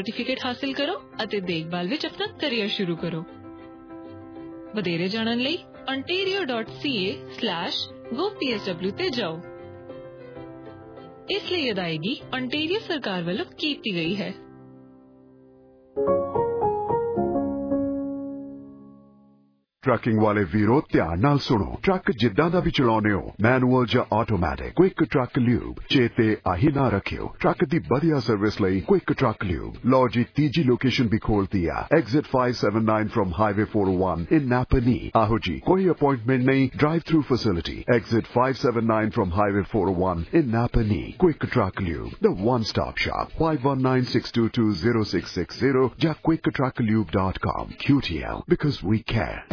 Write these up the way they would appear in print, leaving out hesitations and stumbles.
Certificate ਹਾਸਿਲ ਕਰੋ ਅਤੇ ਦੇਖਭਾਲ ਵਿੱਚ ਆਪਣਾ ਕੈਰੀਅਰ ਸ਼ੁਰੂ ਕਰੋ। ਵਧੇਰੇ ਜਾਣਨ ਲਈ ontario.ca/gopsw ਤੇ ਜਾਓ। ਇਸ ਲਈ ਅਦਾਇਗੀ ontario ਸਰਕਾਰ ਵੱਲੋਂ ਕੀਤੀ ਗਈ ਹੈ। ਟਰੱਕਿੰਗ ਵਾਲੇ ਵੀਰੋ ਧਿਆਨ ਨਾਲ ਸੁਣੋ। ਟਰੱਕ ਜਿੱਦਾਂ ਦਾ ਵੀ ਚਲਾਉਂਦੇ ਹੋ, ਮੈਨੂਅਲ ਜਾਂ ਆਟੋਮੈਟਿਕ, ਕੁਇਕ ਟਰੱਕ ਲਿਊਬ ਚੇਤੇ ਆਹੀ ਨਾ ਰੱਖਿਓ। ਟਰੱਕ ਦੀ ਵਧੀਆ ਸਰਵਿਸ ਲਈ ਕੁਇਕ ਟਰੱਕ ਲਿਊਬ। ਲਓ ਜੀ, ਤੀਜੀ ਲੋਕੇਸ਼ਨ ਵੀ ਖੋਲਤੀ ਆ, exit 579 from highway 401 in Napanee. ਆਹੋ ਜੀ, ਕੋਈ ਅਪਾਇੰਟਮੈਂਟ ਨਹੀਂ, drive through facility. Exit 579 from highway 401 in Napanee. Quick truck lube, the one stop shop. 5196220660 ਜਾਂ quicktruckliube.com। QTL, because we care.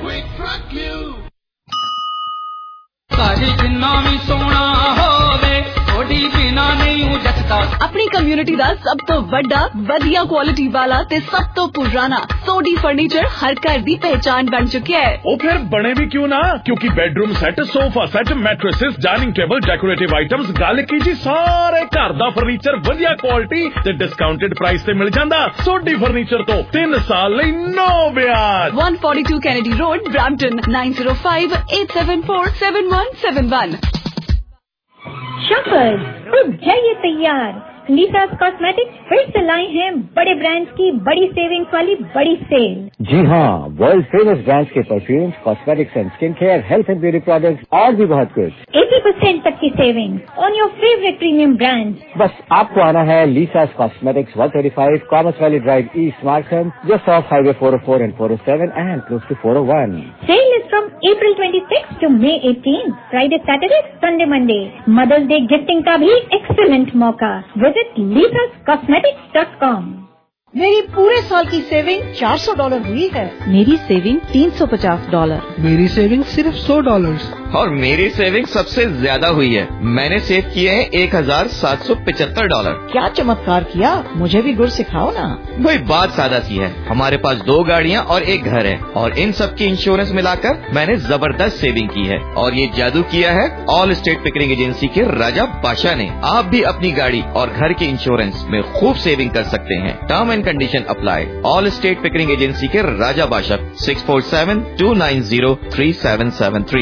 ਘਰ ਜਿੰਨਾ ਵੀ ਸੋਹਣਾ ਹੋਵੇ ਥੋੜੀ ਬਿਨਾ ਨਹੀਂ ਜੱਟਦਾ। ਆਪਣੀ ਕਮਿਊਨਿਟੀ ਦਾ ਸਭ ਤੋਂ ਵੱਡਾ, ਵਧੀਆ ਕੁਆਲਿਟੀ ਵਾਲਾ ਤੇ ਸਭ ਤੋਂ ਪੁਰਾਣਾ ਸੋਢੀ ਫਰਨੀਚਰ ਹਰ ਘਰ ਦੀ ਪਹਿਚਾਨ ਬਣ ਚੁੱਕਿਆ ਹੈ। ਉਹ ਫਿਰ ਬਣੇ ਵੀ ਕਿਉਂ ਨਾ, ਕਿਉਂਕਿ bedroom set, sofa set, mattresses, dining table, decorative items, ਗੱਲ ਕੀ ਜੀ, ਸਾਰੇ ਘਰ ਦਾ ਫਰਨੀਚਰ ਵਧੀਆ ਕੁਆਲਿਟੀ ਤੇ ਡਿਸਕਾਊਂਟਡ ਪ੍ਰਾਈਸ ਤੇ ਮਿਲ ਜਾਂਦਾ। ਸੋਢੀ ਫਰਨੀਚਰ ਤੋਂ 3 ਸਾਲ ਲਈ ਨੋ ਵਿਆਜ। 142 ਕੈਨੇਡੀ ਰੋਡ, ਬ੍ਰੈਂਪਟਨ, 9058747171। शॉपर्स, तो जाइए तैयार। लीसास कॉस्मेटिक्स फिर से लाए हैं बड़े ब्रांड्स की बड़ी सेविंग्स वाली बड़ी सेल। जी हाँ, वर्ल्ड फेमस ब्रांड्स के perfumes, cosmetics and skin care, health and beauty products और भी बहुत कुछ। 80% तक की saving on your favourite premium brands. बस आपको आना है Lisa's cosmetics, 135 Commerce Valley Drive, East Markham, just off highway 404 and 407 and close to 401. Sale is from April 26 to May 18, Friday, Saturday, Sunday, Monday. Mother's Day gifting का भी excellent मौका। Visit lisascosmetics.com। मेरी पूरे साल की सेविंग $400 हुई है। मेरी सेविंग $350। मेरी सेविंग सिर्फ $100। और मेरी सेविंग सबसे ज्यादा हुई है, मैंने सेव किए हैं $1775। क्या चमत्कार किया, मुझे भी गुर सिखाओ ना। वही बात सादा सी है, हमारे पास 2 गाड़ियाँ और 1 घर है और इन सब की इंश्योरेंस मिलाकर मैंने जबरदस्त सेविंग की है। और ये जादू किया है ऑल स्टेट पिकरिंग एजेंसी के राजा बादशाह ने। आप भी अपनी गाड़ी और घर के इंश्योरेंस में खूब सेविंग कर सकते हैं। Term and condition apply. Allstate Pickering agency के Raja Badshah. 647-290-3773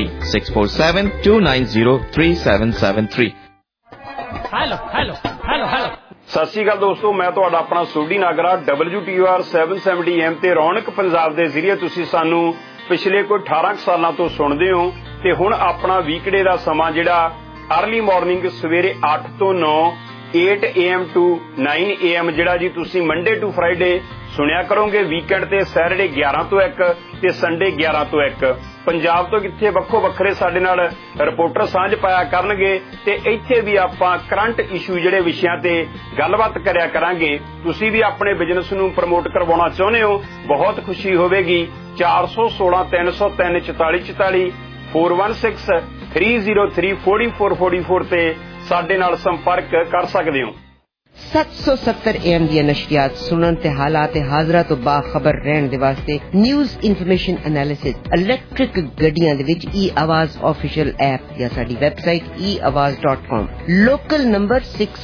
647-290-3773। Hello hello hello hello. ਸਤਿ ਸ਼੍ਰੀ ਅਕਾਲ ਦੋਸਤੋ, ਮੈਂ ਤੁਹਾਡਾ ਆਪਣਾ ਸੋਢੀ ਨਾਗਰਾ। WTOR 770 AM ਤੇ ਰੌਣਕ ਪੰਜਾਬ ਦੇ ਜ਼ਰੀਏ ਤੁਸੀਂ ਸਾਨੂੰ ਪਿਛਲੇ ਕੋਈ 18 ਸਾਲਾਂ ਤੋਂ ਸੁਣਦੇ ਹੋ ਤੇ ਹੁਣ ਆਪਣਾ ਵੀਕਡੇ ਦਾ ਸਮਾਂ ਜਿਹੜਾ ਅਰਲੀ ਮਾਰਨਿੰਗ ਸਵੇਰੇ 8 ਤੋਂ 9, 8 AM to 9 AM ਜਿਹੜਾ ਜੀ ਤੁਸੀਂ ਮੰਡੇ ਟੂ ਫਰਾਈਡੇ ਸੁਣਿਆ ਕਰੋਗੇ। ਵੀਕਐਂਡ ਤੇ ਸੈਟਰਡੇ 11 ਤੋਂ 1 ਤੇ ਸੰਡੇ 11 ਤੋਂ 1। ਪੰਜਾਬ ਤੋਂ ਕਿੱਥੇ ਵੱਖੋ ਵੱਖਰੇ ਸਾਡੇ ਨਾਲ ਰਿਪੋਰਟਰ ਸਾਂਝ ਪਾਇਆ ਕਰਨਗੇ ਤੇ ਇੱਥੇ ਵੀ ਆਪਾਂ ਕਰੰਟ ਇਸ਼ੂ ਜਿਹੜੇ ਵਿਸ਼ਿਆਂ ਤੇ ਗੱਲਬਾਤ ਕਰਿਆ ਕਰਾਂਗੇ। ਤੁਸੀਂ ਵੀ ਆਪਣੇ ਬਿਜ਼ਨਸ ਨੂੰ ਪ੍ਰਮੋਟ ਕਰਵਾਉਣਾ ਚਾਹੁੰਦੇ ਹੋ, ਬਹੁਤ ਖੁਸ਼ੀ ਹੋਵੇਗੀ। 416 303 4444 416 303 4444 ਤੇ ਸਾਡੇ ਨਾਲ ਸੰਪਰਕ ਕਰ ਸਕਦੇ ਹੋ। 770 AM ਦੀਆਂ ਨਸ਼ਰੀਆਤ ਸੁਣਨ ਤੇ ਹਾਲਾਤ ਹਾਜ਼ਰਾ ਤੋਂ ਬਾਖਬਰ ਰਹਿਣ ਦੇ ਵਾਸਤੇ ਨਿਊਜ਼ ਇਨਫੋਰਮੇਸ਼ਨ ਐਨਾਲਿਸਿਸ ਇਲੈਕਟ੍ਰਿਕ ਗੱਡੀਆਂ ਦੇ ਵਿੱਚ e-ਆਵਾਜ਼ ਆਫੀਸ਼ੀਅਲ ਐਪ ਜਾਂ ਸਾਡੀ ਵੈਬਸਾਈਟ eawaz.com। Local number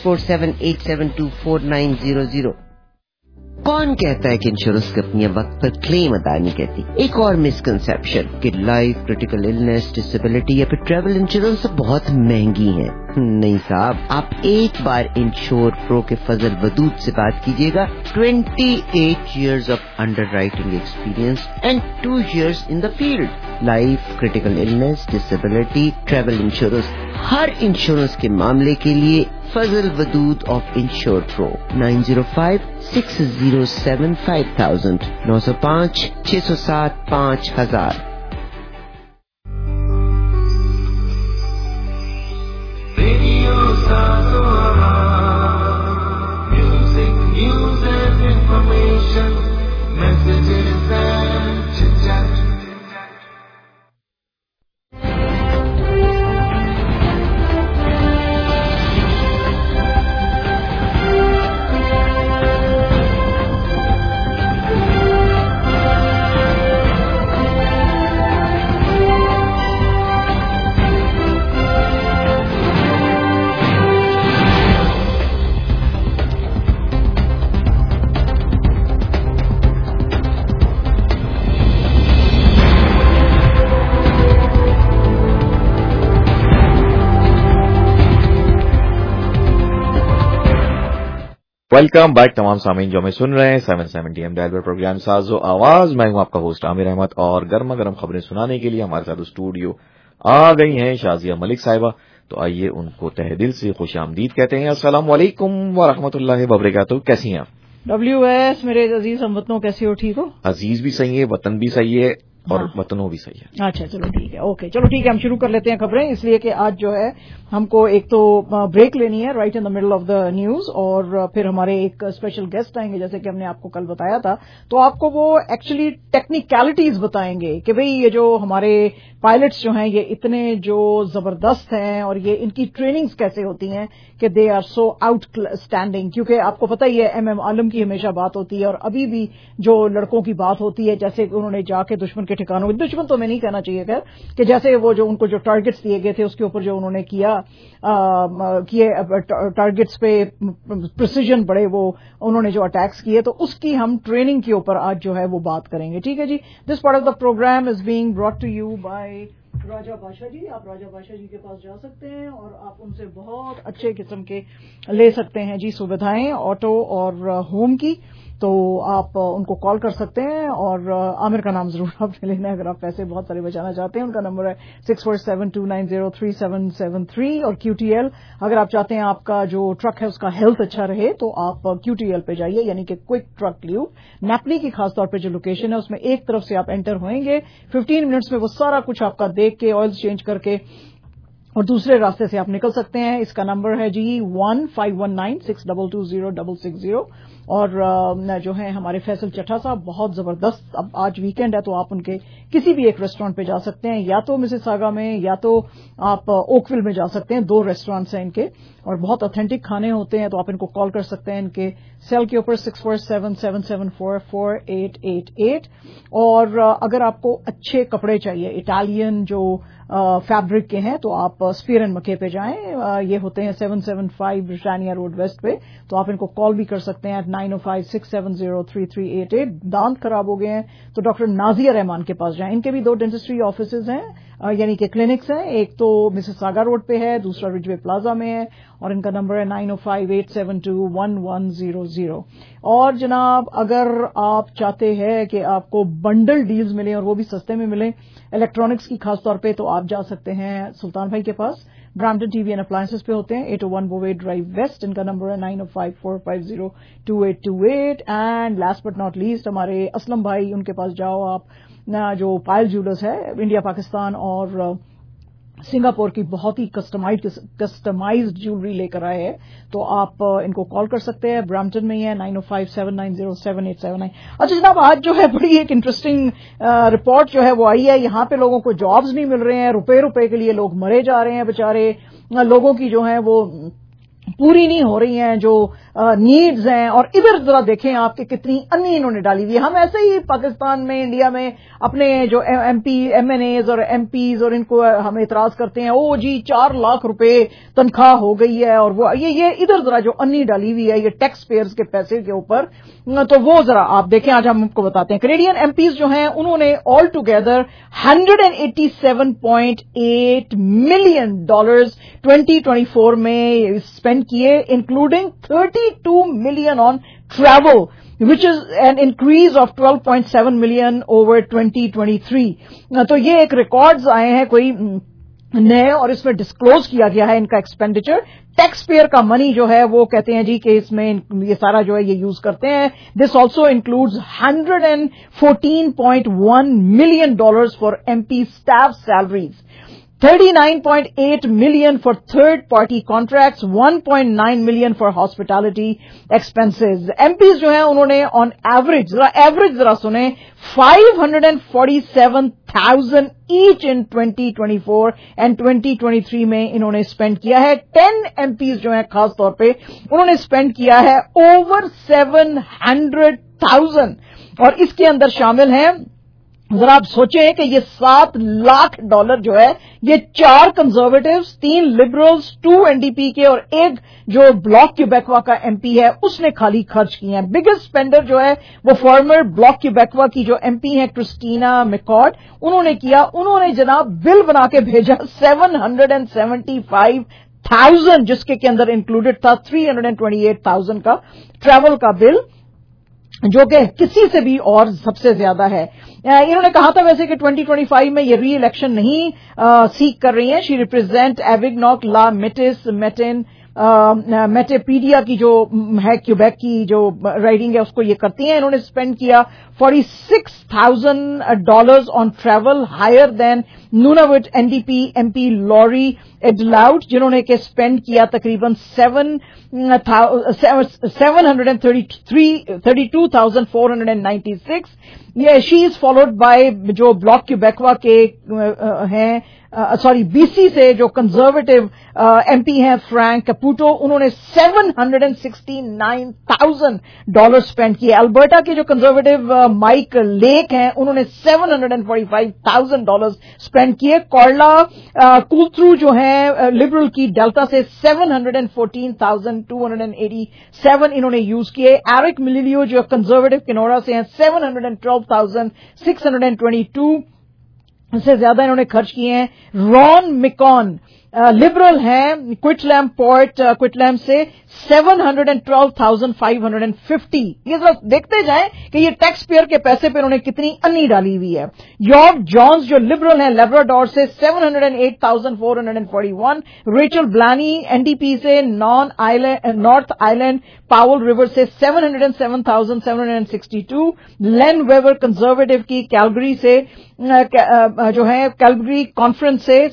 6478724900। कौन कहता है कि इंश्योरेंस कंपनियां वक्त पर क्लेम अदा नहीं करती? एक और मिसकंसेप्शन कि लाइफ, क्रिटिकल इलनेस, डिसेबिलिटी या फिर ट्रैवल इंश्योरेंस बहुत महंगी है। नहीं साहब, आप एक बार इंश्योर प्रो के फजल वदूद से बात कीजिएगा। 28 years of underwriting experience and 2 years in the field. Life, critical illness, disability, travel insurance, हर इंश्योरेंस के मामले के लिए Fazal Wadood of Insure Pro. 905-607-5000 905-607-5000। Music, news and information, messages and chit-chat. Welcome back तमाम सामीन जो हमें सुन रहे हैं 770 AM डायल पर प्रोग्राम साजो आवाज। मैं हूं आपका होस्ट आमिर अहमद और गर्मा गर्म खबरें सुनाने के लिए हमारे साथ स्टूडियो आ गई हैं शाजिया मलिक साहिबा। तो आइए उनको तहे दिल से खुश आमदीद कहते हैं। अस्सलाम वालेकुम व रहमतुल्लाहि व बरकातहू। कैसी हैं आप? WS मेरे अजीज हमवतनों, कैसे हो? ठीक हो? अजीज भी सही है, वतन भी सही है और वतनों भी सही है। अच्छा चलो ठीक है, ओके चलो ठीक है, हम शुरू कर लेते हैं खबरें, इसलिए कि आज जो है हमको एक तो ब्रेक लेनी है right in the middle of the news, और फिर हमारे एक स्पेशल गेस्ट आएंगे जैसे कि हमने आपको कल बताया था। तो आपको वो एक्चुअली टेक्निकलिटीज बताएंगे कि भाई ये जो हमारे पायलट्स जो हैं ये इतने जो जबरदस्त हैं और ये इनकी ट्रेनिंग्स कैसे होती हैं कि दे आर सो आउटस्टैंडिंग। क्योंकि आपको पता ही है MM आलम की हमेशा बात होती है और अभी भी जो लड़कों की बात होती है, जैसे कि उन्होंने जाके दुश्मन के ठिकानों में, दुश्मन तो मैं नहीं कहना चाहिए खैर, कि जैसे वो जो उनको जो टारगेट्स दिए गए थे उसके ऊपर जो उन्होंने किए टारगेट्स पे प्रिसीजन बड़े वो उन्होंने जो अटैक्स किए, तो उसकी हम ट्रेनिंग के ऊपर आज जो है वो बात करेंगे। ठीक है जी। This part of the programme is being brought to you by Raja Badshah ji. आप राजा बादशाह जी के पास जा सकते हैं और आप उनसे बहुत अच्छे किस्म के ले सकते हैं जी सुविधाएं ऑटो और होम की। तो आप उनको कॉल कर सकते हैं और आमिर का नाम जरूर आपने लेना है अगर आप पैसे बहुत सारे बचाना चाहते हैं। उनका नंबर है 6472903773 और QTL अगर आप चाहते हैं आपका जो ट्रक है उसका हेल्थ अच्छा रहे तो आप QTL पे जाइए, यानी कि क्विक ट्रक ल्यूब। नैपली की खासतौर पे जो लोकेशन है उसमें एक तरफ से आप एंटर होंगे, 15 मिनट्स में वो सारा कुछ आपका देख के ऑयल चेंज करके और दूसरे रास्ते से आप निकल सकते हैं। इसका नंबर है जी 151962206660 और जो है हमारे फैसल चट्टा साहब बहुत जबरदस्त, अब आज वीकेंड है तो आप उनके किसी भी एक रेस्टोरेंट पे जा सकते हैं, या तो मिसिसागा में या तो आप ओकविल में जा सकते हैं। 2 रेस्टोरेंट्स हैं इनके और बहुत ऑथेंटिक खाने होते हैं, तो आप इनको कॉल कर सकते हैं। इनके सेल के ऊपर 6477744888 और अगर आपको अच्छे कपड़े चाहिए इटालियन जो फैब्रिक के हैं तो आप स्पीयर एंड मके पे जाएं। ये होते हैं 775 ब्रिटानिया रोड वेस्ट पे, तो आप इनको कॉल भी कर सकते हैं 9056703388। दांत खराब हो गए हैं तो डॉक्टर नाजिया रहमान के पास जाएं। इनके भी 2 डेंटिस्ट्री ऑफिसेज हैं, यानी कि क्लिनिक्स हैं। एक तो मिसिसागा रोड पे है, दूसरा रिजवे प्लाजा में है और इनका नंबर है 9058721100। और जनाब अगर आप चाहते हैं कि आपको बंडल डील्स मिले और वो भी सस्ते में मिले इलेक्ट्रॉनिक्स की खासतौर पे, तो आप जा सकते हैं सुल्तान भाई के पास। ब्राम्पटन TV एंड अप्लायंसेस पे होते हैं 801 बोवे ड्राइव वेस्ट। इनका नंबर है 9054502828। And last but not least हमारे असलम भाई, उनके पास जाओ आप ना, जो पायल ज्वेलर्स है इंडिया पाकिस्तान और सिंगापुर की बहुत ही कस्टमाइज्ड ज्वेलरी लेकर आए हैं, तो आप इनको कॉल कर सकते हैं। ब्रैम्पटन में ही है 9057907879। अच्छा जनाब आज जो है बड़ी एक इंटरेस्टिंग रिपोर्ट जो है वो आई है। यहाँ पे लोगों को जॉब्स नहीं मिल रहे हैं, रुपए के लिए लोग मरे जा रहे हैं बेचारे, लोगों की जो है वो पूरी नहीं हो रही हैं जो नीड्स हैं। और इधर जरा देखें आपके कितनी अन्नी इन्होंने डाली हुई है। हम ऐसे ही पाकिस्तान में इंडिया में अपने जो MNAs और MPs और इनको हम एतराज करते हैं, ओ जी 4 लाख रुपए तनख्वाह हो गई है और वो ये इधर जरा जो अन्नी डाली हुई है ये टैक्स पेयर्स के पैसे के ऊपर, तो वो जरा आप देखें। आज हम आपको बताते हैं कैनेडियन MPs जो हैं उन्होंने ऑल टुगेदर $187.8 मिलियन 2024 में स्पेंड किए, including 32 million on travel, which is an increase of 12.7 million over 2023. तो ये एक रिकॉर्ड्स आए हैं कोई नए और इसमें डिस्क्लोज किया गया है इनका एक्सपेंडिचर। टैक्स पेयर का मनी जो है वो कहते हैं जी कि इसमें ये सारा जो है ये यूज करते हैं। This also includes $114.1 million for MP staff salaries, 39.8 million for third-party contracts, 1.9 million for hospitality expenses. MPs जो हैं उन्होंने on average जरा सुने 547,000 each in 2024 and 2023 में इन्होंने स्पेंड किया है। 10 MPs जो हैं खास तौर पे उन्होंने स्पेंड किया है over 700,000 और इसके अंदर शामिल हैं, जरा आप सोचें कि ये $7 लाख जो है ये 4 कंजर्वेटिव्स, 3 लिबरल्स, 2 NDP के और एक जो ब्लॉक क्यूबेकवा का MP है उसने खाली खर्च किए हैं। बिगेस्ट स्पेंडर जो है वो फॉर्मर ब्लॉक क्यूबेकवा की जो MP है क्रिस्टीना मैकॉर्ड, उन्होंने किया, उन्होंने जनाब बिल बना के भेजा 775 60,000 जिसके के अंदर इंक्लूडेड था 328,000 का ट्रैवल का बिल, जो कि किसी से भी और सबसे ज्यादा है। इन्होंने कहा था वैसे कि 2025 में ये री इलेक्शन नहीं सीख कर रही हैं। She represent Avignon La Mitis Matane Matapedia की जो है क्यूबेक की जो राइडिंग है उसको ये करती हैं। इन्होंने स्पेंड किया $46,000 on travel, higher than Nunavut NDP MP Lori Idlout, जिन्होंने के स्पेंड किया तकरीबन 732,496। ये शी इज फॉलोड बाय जो ब्लॉक क्यूबेकवा के हैं बीसी से जो कंजर्वेटिव एमपी हैं फ्रैंक कैपुटो, उन्होंने $769,000 स्पेंड किए। अल्बर्टा के जो कंजर्वेटिव माइक लेक हैं उन्होंने $745,000 स्पेंड किए। कॉर्ला कूलथ्रू जो है लिबरल की डेल्टा से $714,287 इन्होंने यूज किए। एरिक मिलिलियो जो कंजर्वेटिव किनोरा से हैं $712,622 से ज्यादा इन्होंने खर्च किए हैं। रॉन मिकॉन लिबरल हैं क्विटलैम पोर्ट क्विटलैम से $712,550। ये सब देखते जाएं कि ये टैक्स पेयर के पैसे पे उन्होंने कितनी अन्नी डाली हुई है। यॉर्क जॉन्स जो लिबरल हैं लेब्राडोर से $708,441। रेचल ब्लानी एनडीपी से नॉर्थ आइलैंड पावल रिवर से $707,762। लेन वेवर कंजर्वेटिव की कैलगरी से जो है कैलगरी कॉन्फ्रेंस से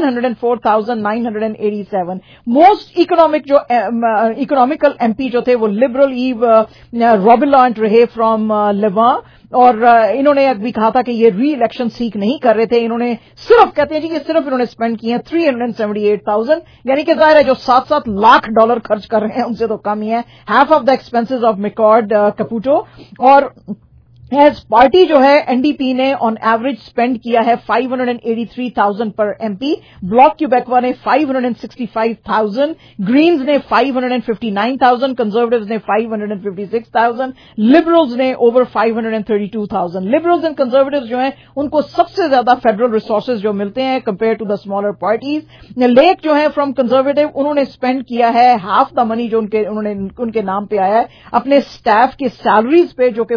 $704,987। मोस्ट इकोनॉमिकल एमपी जो थे वो लिबरल ईव रॉबिलॉन्ट रहे फ्रॉम लेवां, और इन्होंने अभी कहा था कि ये री इलेक्शन सीख नहीं कर रहे थे। इन्होंने सिर्फ कहते हैं जी कि सिर्फ इन्होंने स्पेंड किए हैं $378,000, यानी कि जाहिर है जो $7 लाख खर्च कर रहे हैं उनसे तो कम ही है। Half of the expenses of मिकॉर्ड कैपुटो। और एज पार्टी जो है एनडीपी ने ऑन एवरेज स्पेंड किया है $583,000 पर एमपी। ब्लॉक क्यूबेकवा ने $565,000, ग्रीन्स ने $559,000, कंजर्वेटिव्स ने $556,000, लिबरल्स ने ओवर $532,000। लिबरल्स एंड कंजर्वेटिव्स जो हैं उनको सबसे ज्यादा फेडरल रिसोर्सेज जो मिलते हैं compare to the smaller parties. Lake जो है फ्रॉम कंजर्वेटिव, उन्होंने स्पेंड किया है हाफ द मनी जो उनके नाम पे आया है अपने स्टाफ की सैलरीज पे, जो कि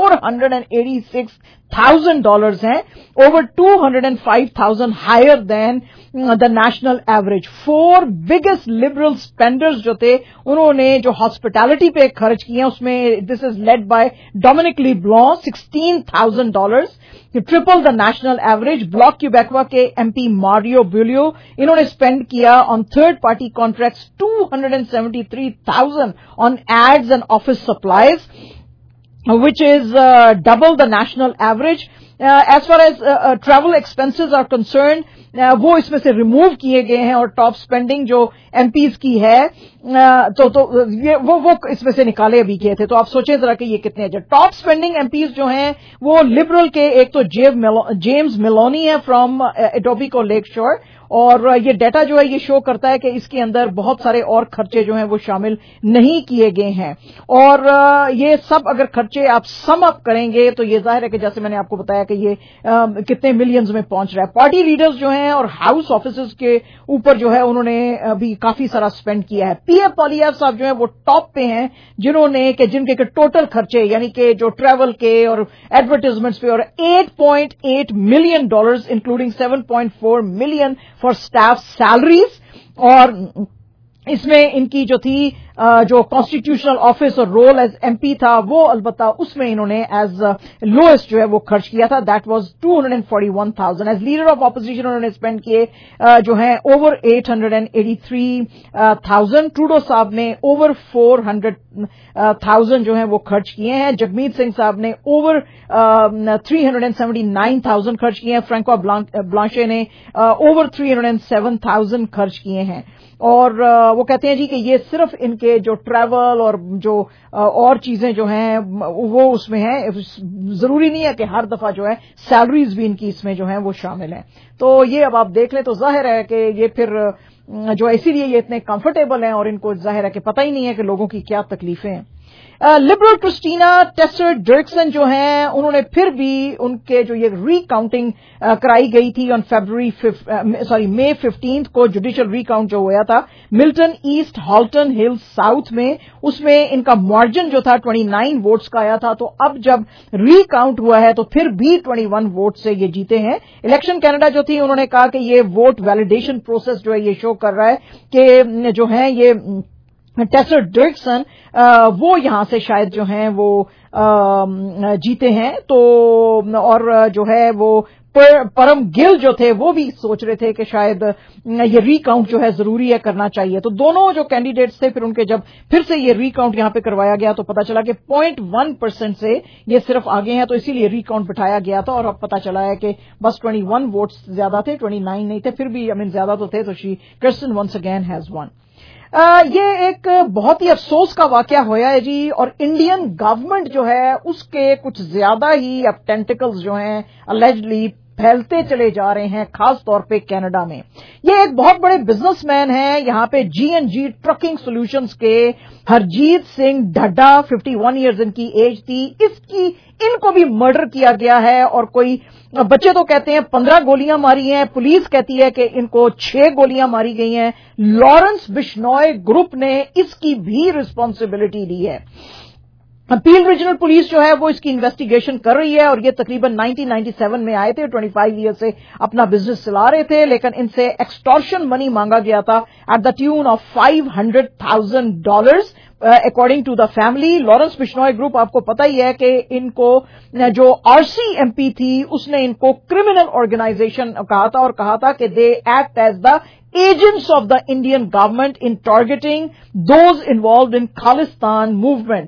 $486,000 हैं, over $205,000 higher than the national average. 4 biggest liberal spenders जो थे उन्होंने जो हॉस्पिटैलिटी पे खर्च किए हैं उसमें this is led by Dominic LeBlanc $16,000, triple the national average. Bloc Quebecois के एमपी मारियो ब्यूलियो, इन्होंने स्पेंड किया on third party contracts $273,000 on ads and office supplies, which is double the national average. As far as travel expenses are concerned, वो इसमें से remove किए गए हैं, और टॉप स्पेंडिंग जो एमपीज की है तो ये वो इसमें से निकाले अभी किए थे। तो आप सोचें जरा कि ये कितने हैं। टॉप स्पेंडिंग एमपीज जो हैं वो लिबरल के एक तो जेम्स मेलोनी है फ्रॉम एटोबिको लेक शोर, और ये डेटा जो है ये शो करता है कि इसके अंदर बहुत सारे और खर्चे जो हैं वो शामिल नहीं किए गए हैं। और ये सब अगर खर्चे आप सम अप करेंगे तो ये जाहिर है कि जैसे मैंने आपको बताया कि ये कितने मिलियंस में पहुंच रहा है। पार्टी लीडर्स जो हैं और हाउस ऑफिसर्स के ऊपर जो है उन्होंने अभी काफी सारा स्पेंड किया है। पीएफ पॉलियाफ साहब जो है वो टॉप पे हैं, जिनके टोटल खर्चे यानी कि जो ट्रैवल के और एडवर्टाइजमेंट्स पे और $8.8 million including $7.4 million for staff salaries, और इसमें इनकी जो थी जो कॉन्स्टिट्यूशनल ऑफिस और रोल एज एमपी था वो अलबत्ता उसमें इन्होंने एज लोएस्ट जो है वो खर्च किया था, that was $241,000। As leader of opposition उन्होंने स्पेंड किए जो है ओवर $883,000। ट्रूडो साहब ने ओवर $400,000 जो है वो खर्च किए हैं। जगमीत सिंह साहब ने ओवर $379,000 खर्च किए हैं। फ्रैंकोआ ब्लांशे ने ओवर $307,000 खर्च किए हैं। और वो कहते हैं जी कि ये सिर्फ इनके जो ट्रैवल और जो और चीजें जो हैं वो उसमें हैं, जरूरी नहीं है कि हर दफा जो है सैलरीज भी इनकी इसमें जो है वो शामिल हैं। तो ये अब आप देख लें तो जाहिर है कि ये फिर जो इसीलिए ये इतने कंफर्टेबल हैं और इनको जाहिर है कि पता ही नहीं है कि लोगों की क्या तकलीफें हैं। लिबरल क्रिस्टीना टेसर डर्कसन जो हैं उन्होंने फिर भी उनके जो ये रीकाउंटिंग कराई गई थी ऑन मई 15 को जुडिशियल रीकाउंट जो हुआ था Milton East Halton Hill South में, उसमें इनका मार्जिन जो था 29 वोट्स का आया था। तो अब जब रीकाउंट हुआ है तो फिर भी 21 वोट से ये जीते हैं। इलेक्शन कनाडा जो थी उन्होंने कहा कि ये वोट वैलिडेशन प्रोसेस जो है ये शो कर रहा है कि जो है ये टेसर डर्कसन वो यहां से शायद जो हैं वो जीते हैं। तो और जो है वो परम गिल जो थे वो भी सोच रहे थे कि शायद ये रीकाउंट जो है जरूरी है, करना चाहिए। तो दोनों जो कैंडिडेट्स थे फिर उनके जब फिर से ये रीकाउंट यहां पे करवाया गया तो पता चला कि 0.1% से ये सिर्फ आगे हैं, तो इसीलिए रीकाउंट बिठाया गया था। और अब पता चला है कि बस 21 वोट्स ज्यादा थे, 29 नहीं थे, फिर भी ज्यादा तो थे। तो she Kristen once again has won. ये एक बहुत ही अफसोस का वाकया होया है जी, और इंडियन गवर्नमेंट जो है उसके कुछ ज्यादा ही अब टेंटिकल्स जो हैं अलेजली फैलते चले जा रहे हैं, खास तौर पे कनाडा में। ये एक बहुत बड़े बिजनेसमैन हैं यहाँ पे, G&G ट्रकिंग सॉल्यूशंस के हरजीत सिंह ढड्डा, 51 ईयर्स इनकी एज थी। इनको भी मर्डर किया गया है, और कोई बच्चे तो कहते हैं 15 गोलियां मारी हैं, पुलिस कहती है कि इनको 6 गोलियां मारी गई हैं। लॉरेंस बिश्नॉय ग्रुप ने इसकी भी रिस्पॉन्सिबिलिटी ली है। पील रीजनल पुलिस जो है वो इसकी इन्वेस्टिगेशन कर रही है, और ये तकरीबन 1997 में आए थे, 25 ईयर से अपना बिजनेस चला रहे थे, लेकिन इनसे एक्सटॉर्शन मनी मांगा गया था at the tune of $500,000 according to the family. Lawrence Bishnoi group आपको पता ही है कि इनको जो RCMP थी उसने इनको क्रिमिनल ऑर्गेनाइजेशन कहा था, और कहा था कि they act as the agents of the Indian government in targeting those involved in Khalistan movement.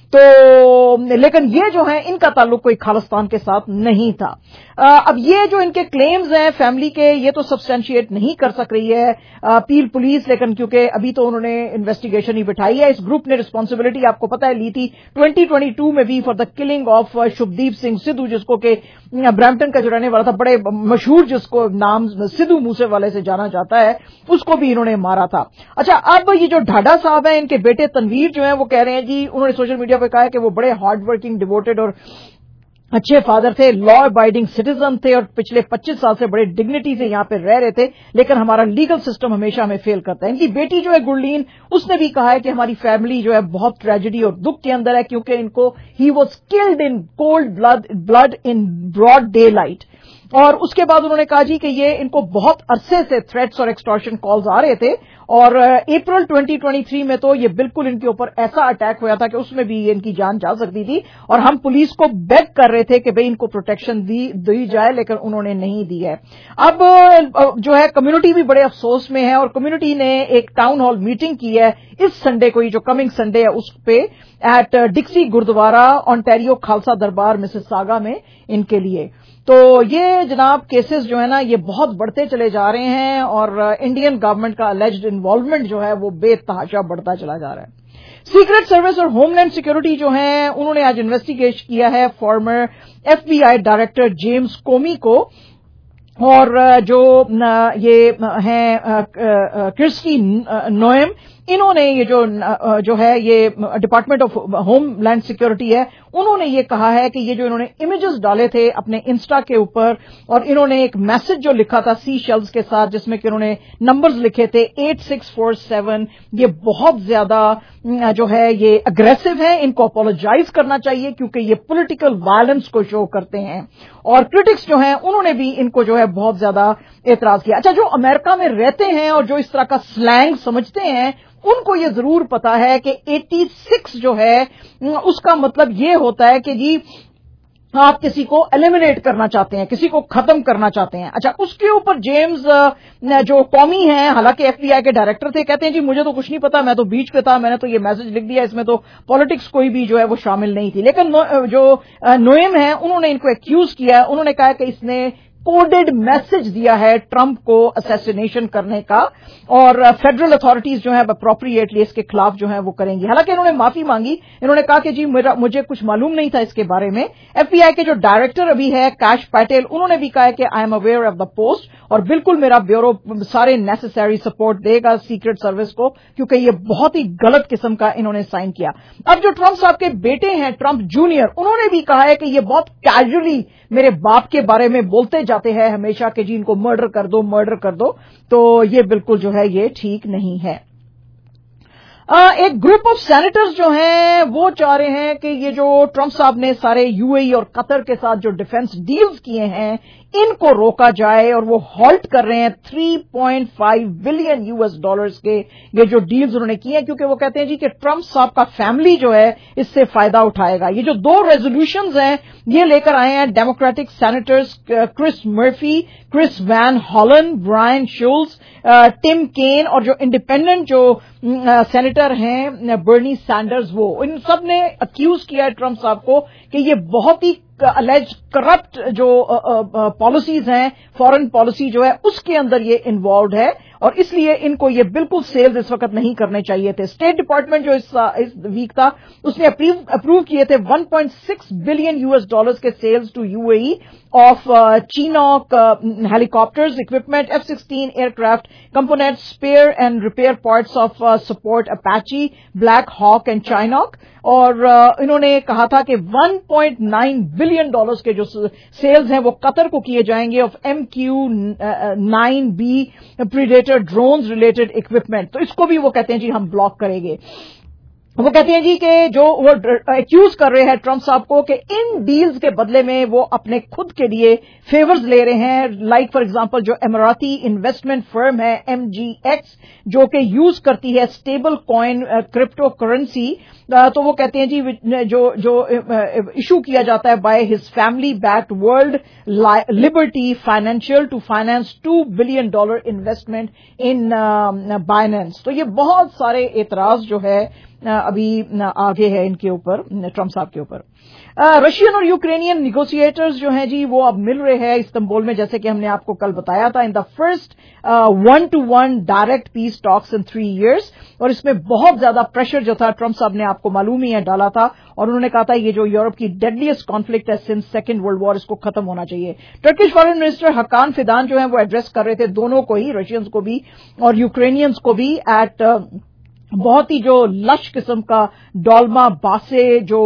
तो लेकिन ये जो है इनका ताल्लुक कोई खालिस्तान के साथ नहीं था। अब ये जो इनके क्लेम्स हैं फैमिली के, ये तो सब्सटेंशिएट नहीं कर सक रही है पील पुलिस, लेकिन क्योंकि अभी तो उन्होंने इन्वेस्टिगेशन ही बिठाई है। इस ग्रुप ने रिस्पांसिबिलिटी आपको पता है ली थी 2022 में भी for the killing of Shubhdeep Singh Sidhu, जिसको के ब्रैम्पटन का जो रहने वाला था, बड़े मशहूर जिसको नाम सिद्धू मूसे वाले से जाना जाता है, उसको भी इन्होंने मारा था। अच्छा, अब ये जो ढाडा साहब हैं, इनके बेटे तनवीर जो हैं वो कह रहे हैं जी, उन्होंने सोशल मीडिया पे कहा है कि वो बड़े हार्ड वर्किंग, डिवोटेड और अच्छे फादर थे, लॉ अबाइडिंग सिटीजन थे, और पिछले 25 साल से बड़े डिग्निटी से यहां पे रह रहे थे, लेकिन हमारा लीगल सिस्टम हमेशा हमें फेल करता है। इनकी बेटी जो है गुरलीन, उसने भी कहा है कि हमारी फैमिली जो है बहुत ट्रेजेडी और दुख के अंदर है, क्योंकि इनको he was killed in cold blood in broad daylight. और उसके बाद उन्होंने कहा जी कि ये इनको बहुत अरसे से थ्रेट्स और एक्सटॉर्शन कॉल्स आ रहे थे, और अप्रैल 2023 में तो ये बिल्कुल इनके ऊपर ऐसा अटैक हुआ था कि उसमें भी इनकी जान जा सकती थी, और हम पुलिस को बेग कर रहे थे कि भाई इनको प्रोटेक्शन दी जाए, लेकिन उन्होंने नहीं दी है। अब जो है कम्युनिटी भी बड़े अफसोस में है, और कम्युनिटी ने एक टाउन हॉल मीटिंग की है इस संडे को, ये जो कमिंग संडे है उस पे at Dixie gurdwara Ontario Khalsa Darbar Mississauga में इनके लिए। तो ये जनाब केसेस जो है ना ये बहुत बढ़ते चले जा रहे हैं, और इंडियन गवर्नमेंट का अलेज्ड इन्वॉल्वमेंट जो है वो बेतहाशा बढ़ता चला जा रहा है। सीक्रेट सर्विस और होमलैंड सिक्योरिटी जो है उन्होंने आज इन्वेस्टिगेट किया है former FBI director James Comey को, और जो ये हैं क्रिस्टी नोएम, इन्होंने ये जो है ये डिपार्टमेंट ऑफ होमलैंड सिक्योरिटी है, उन्होंने ये कहा है कि ये जो इन्होंने इमेजेस डाले थे अपने इंस्टा के ऊपर, और इन्होंने एक मैसेज जो लिखा था सी शेल्स के साथ, जिसमें कि उन्होंने नंबर्स लिखे थे 8647, ये बहुत ज्यादा जो है ये अग्रेसिव है, इनको अपोलोजाइज करना चाहिए क्योंकि ये पॉलिटिकल वायलेंस को शो करते हैं। और क्रिटिक्स जो हैं उन्होंने भी इनको जो है बहुत ज्यादा एतराज किया। अच्छा, जो अमेरिका में रहते हैं और जो इस तरह का स्लैंग समझते हैं, उनको ये जरूर पता है कि 86 जो है उसका मतलब ये होता है कि जी आप किसी को एलिमिनेट करना चाहते हैं, किसी को खत्म करना चाहते हैं। अच्छा, उसके ऊपर जेम्स जो कॉमी हैं, हालांकि FBI के डायरेक्टर थे, कहते हैं जी मुझे तो कुछ नहीं पता, मैं तो बीच पे था, मैंने तो ये मैसेज लिख दिया, इसमें तो पॉलिटिक्स कोई भी जो है वो शामिल नहीं थी। लेकिन जो नोएम है उन्होंने इनको एक्यूज किया है, उन्होंने कहा कि इसने कोडेड मैसेज दिया है ट्रंप को असैसिनेशन करने का, और फेडरल अथॉरिटीज जो है अप्रोप्रिएटली इसके खिलाफ जो है वो करेंगी। हालांकि इन्होंने माफी मांगी, इन्होंने कहा कि जी मुझे कुछ मालूम नहीं था इसके बारे में। एफबीआई के जो डायरेक्टर अभी है कैश पैटेल, उन्होंने भी कहा है कि I am aware of the post, और बिल्कुल मेरा ब्यूरो सारे नेसेसरी सपोर्ट देगा सीक्रेट सर्विस को, क्योंकि ये बहुत ही गलत किस्म का इन्होंने साइन किया। अब जो ट्रंप साहब के बेटे हैं ट्रंप जूनियर, उन्होंने भी कहा है कि ये बहुत कैजुअली मेरे बाप के बारे में बोलते जाते हैं हमेशा कि जी इनको मर्डर कर दो, तो ये बिल्कुल जो है ये ठीक नहीं है। एक ग्रुप ऑफ सेनेटर्स जो हैं वो चाह रहे हैं कि ये जो ट्रंप साहब ने सारे यूएई और कतर के साथ जो डिफेंस डील्स किए हैं इनको रोका जाए, और वो हॉल्ट कर रहे हैं 3.5 बिलियन यूएस डॉलर्स के ये जो डील्स उन्होंने किए हैं, क्योंकि वो कहते हैं जी कि ट्रंप साहब का फैमिली जो है इससे फायदा उठाएगा। ये जो 2 रेजोल्यूशंस हैं ये लेकर आए हैं democratic senators Chris Murphy, Chris Van Hollen, Brian Schatz, Tim Kaine, और जो इंडिपेंडेंट जो सेनेटर हैं बर्नी सैंडर्स, वो इन सब ने अक्यूज किया है ट्रंप साहब को कि ये बहुत ही अलेज करप्ट जो पॉलिसीज हैं, फॉरेन पॉलिसी जो है उसके अंदर ये इन्वॉल्व है, और इसलिए इनको ये बिल्कुल सेल्स इस वक्त नहीं करने चाहिए थे। स्टेट डिपार्टमेंट जो इस वीक था उसने अप्रूव किए थे 1.6 बिलियन यूएस डॉलर्स के sales to UAE of Chinook helicopters, equipment, F-16 aircraft component, spare and repair parts of support Apache, Black Hawk and Chinook, और इन्होंने कहा था कि 1.9 बिलियन डॉलर्स के जो सेल्स हैं वो कतर को किए जाएंगे of MQ-9B predator drones related equipment. तो इसको भी वो कहते हैं जी हम ब्लॉक करेंगे। वो कहते हैं जी कि जो वो एक्यूज कर रहे हैं ट्रंप साहब को कि इन डील्स के बदले में वो अपने खुद के लिए फेवर्स ले रहे हैं, लाइक फॉर एग्जांपल जो इमराती इन्वेस्टमेंट फर्म है MGX जो कि यूज करती है स्टेबल कॉइन क्रिप्टो करेंसी, तो वो कहते हैं जी जो इशू किया जाता है by his family backed World Liberty Financial to finance $2 billion investment in Binance. तो ये बहुत सारे एतराज जो है अभी आगे है इनके ऊपर, ट्रंप साहब के ऊपर। रशियन और यूक्रेनियन निगोशिएटर्स जो हैं जी वो अब मिल रहे हैं इस्तांबुल में, जैसे कि हमने आपको कल बताया था, in the first 1-to-1 direct peace talks in 3 years, और इसमें बहुत ज्यादा प्रेशर जो था ट्रंप साहब ने आपको मालूम ही है डाला था, और उन्होंने कहा था ये जो यूरोप की डेडलीस्ट कॉन्फ्लिक्ट है सिंस सेकेंड वर्ल्ड वॉर, इसको खत्म होना चाहिए। Turkish foreign minister Hakan Fidan जो है वो एड्रेस कर रहे थे दोनों को ही, रशियंस को भी और यूक्रेनियंस को भी, एट बहुत ही जो लश किस्म का डॉल्मा बासे जो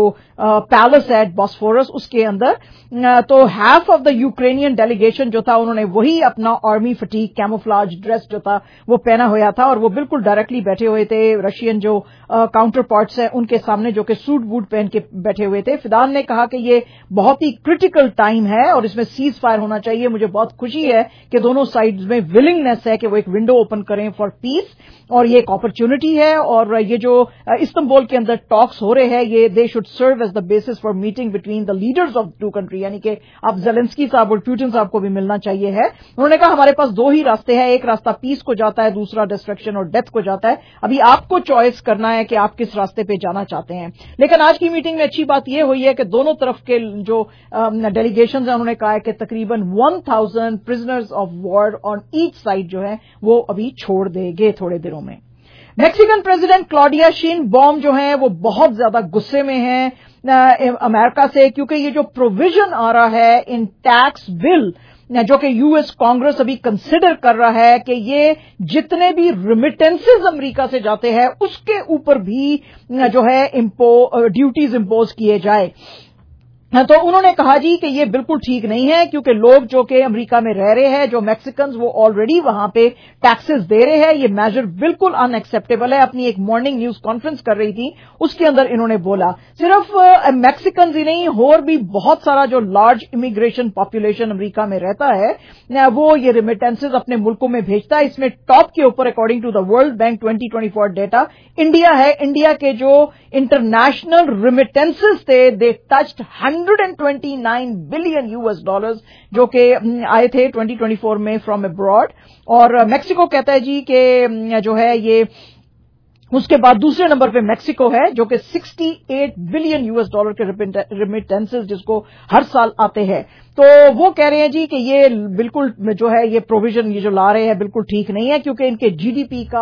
पैलेस है बॉस्फोरस उसके अंदर। तो half of the Ukrainian delegation जो था उन्होंने वही अपना आर्मी फटीक कैमोफ्लाज ड्रेस जो था वो पहना हुआ था, और वो बिल्कुल डायरेक्टली बैठे हुए थे रशियन जो काउंटर पार्ट्स हैं उनके सामने जो कि सूट बूट पहन के बैठे हुए थे। फिदान ने कहा कि ये बहुत ही क्रिटिकल टाइम है और इसमें सीज फायर होना चाहिए। मुझे बहुत खुशी है कि दोनों साइड्स में विलिंगनेस है कि वो एक विंडो ओपन करें फॉर पीस, और ये एक अपॉर्चुनिटी है। और ये जो इस्तांबुल के अंदर टॉक्स हो रहे हैं ये they should serve as the basis for meeting between the leaders of 2 country, यानी कि अब ज़ेलेंस्की साहब और पुतिन साहब को भी मिलना चाहिए है। उन्होंने कहा हमारे पास 2 ही रास्ते हैं, एक रास्ता पीस को जाता है, दूसरा डिस्ट्रक्शन और डेथ को जाता है। अभी आपको चॉइस करना है कि आप किस रास्ते पे जाना चाहते हैं। लेकिन आज की मीटिंग में अच्छी बात यह हुई है कि दोनों तरफ के जो डेलीगेशन है उन्होंने कहा है कि तकरीबन 1000 prisoners of war on each side जो है वो अभी छोड़ देंगे थोड़े दिनों में। मैक्सिकन प्रेसिडेंट क्लॉडिया शेइनबॉम जो है वो बहुत ज्यादा गुस्से में हैं अमेरिका से, क्योंकि ये जो प्रोविजन आ रहा है इन टैक्स बिल जो कि यूएस कांग्रेस अभी कंसिडर कर रहा है कि ये जितने भी रिमिटेंसेस अमेरिका से जाते हैं उसके ऊपर भी जो है ड्यूटीज इंपोज किए जाए। तो उन्होंने कहा जी कि ये बिल्कुल ठीक नहीं है, क्योंकि लोग जो कि अमेरिका में रह रहे हैं जो मैक्सिकन्स वो ऑलरेडी वहां पे टैक्सेस दे रहे हैं, ये मेजर बिल्कुल अनएक्सेप्टेबल है। अपनी एक मॉर्निंग न्यूज कॉन्फ्रेंस कर रही थी उसके अंदर इन्होंने बोला सिर्फ मैक्सिकन्स ही नहीं और भी बहुत सारा जो लार्ज इमिग्रेशन पॉपुलेशन अमेरिका में रहता है वो ये रिमिटेंसेज अपने मुल्कों में भेजता है। इसमें टॉप के ऊपर according to the World Bank 2024 data India है। इंडिया के जो इंटरनेशनल रिमिटेंसेज थे they touched 129 billion US dollars जो कि आए थे 2024 में फ्रॉम अब्रॉड। और मैक्सिको कहता है जी कि जो है ये उसके बाद दूसरे नंबर पे मैक्सिको है जो कि 68 बिलियन यूएस डॉलर के रिमिटेंसेस जिसको हर साल आते हैं। तो वो कह रहे हैं जी कि ये बिल्कुल जो है ये प्रोविजन ये जो ला रहे हैं बिल्कुल ठीक नहीं है, क्योंकि इनके जीडीपी का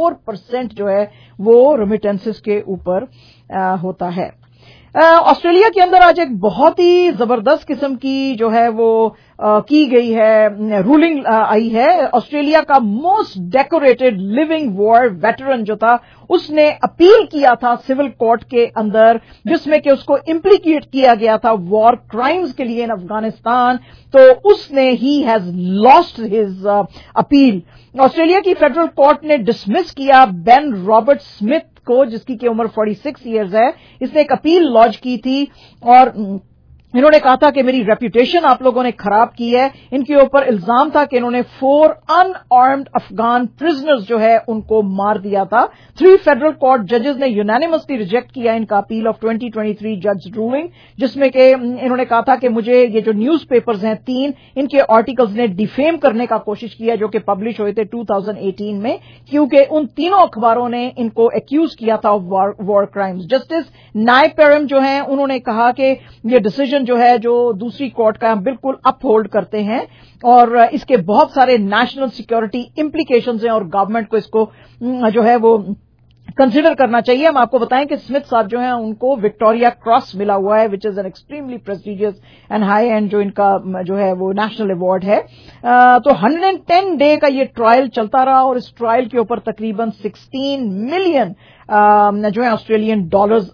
4% जो है वो रिमिटेंसेस के ऊपर होता है। ऑस्ट्रेलिया के अंदर आज एक बहुत ही जबरदस्त किस्म की जो है वो की गई है रूलिंग आई है। ऑस्ट्रेलिया का most decorated living war veteran जो था उसने अपील किया था सिविल कोर्ट के अंदर, जिसमें कि उसको इम्प्लीकेट किया गया था वॉर क्राइम्स के लिए इन अफगानिस्तान, तो उसने ही has lost his appeal. Australia की फेडरल कोर्ट ने डिसमिस किया बेन रॉबर्ट स्मिथ को, जिसकी की उम्र 46 इयर्स है। इसने एक अपील लॉन्च की थी और इन्होंने कहा था कि मेरी रेपुटेशन आप लोगों ने खराब की है। इनके ऊपर इल्जाम था कि इन्होंने 4 अनआर्म्ड अफगान प्रिजनर्स जो है उनको मार दिया था। 3 फेडरल कोर्ट जजेस ने यूनानिमसली रिजेक्ट किया इनका अपील ऑफ 2023 जज रूलिंग, जिसमें कि इन्होंने कहा था कि मुझे ये जो न्यूज़पेपर्स हैं 3 इनके आर्टिकल्स ने डिफेम करने का कोशिश किया जो कि पब्लिश हुए थे 2018 में, क्योंकि उन तीनों अखबारों ने इनको एक्यूज किया था ऑफ वॉर क्राइम्स। जस्टिस नायपेरम जो है उन्होंने कहा कि ये डिसीजन जो है जो दूसरी कोर्ट का हम बिल्कुल अपहोल्ड करते हैं और इसके बहुत सारे नेशनल सिक्योरिटी इंप्लीकेशंस हैं और गवर्नमेंट को इसको जो है वो कंसिडर करना चाहिए। हम आपको बताएं कि स्मिथ साहब जो हैं उनको विक्टोरिया क्रॉस मिला हुआ है, which is an extremely prestigious and high end जो इनका जो है वो नेशनल अवार्ड है। तो 110 डे का ये ट्रायल चलता रहा और इस ट्रायल के ऊपर तकरीबन 16 मिलियन जो है ऑस्ट्रेलियन डॉलर्स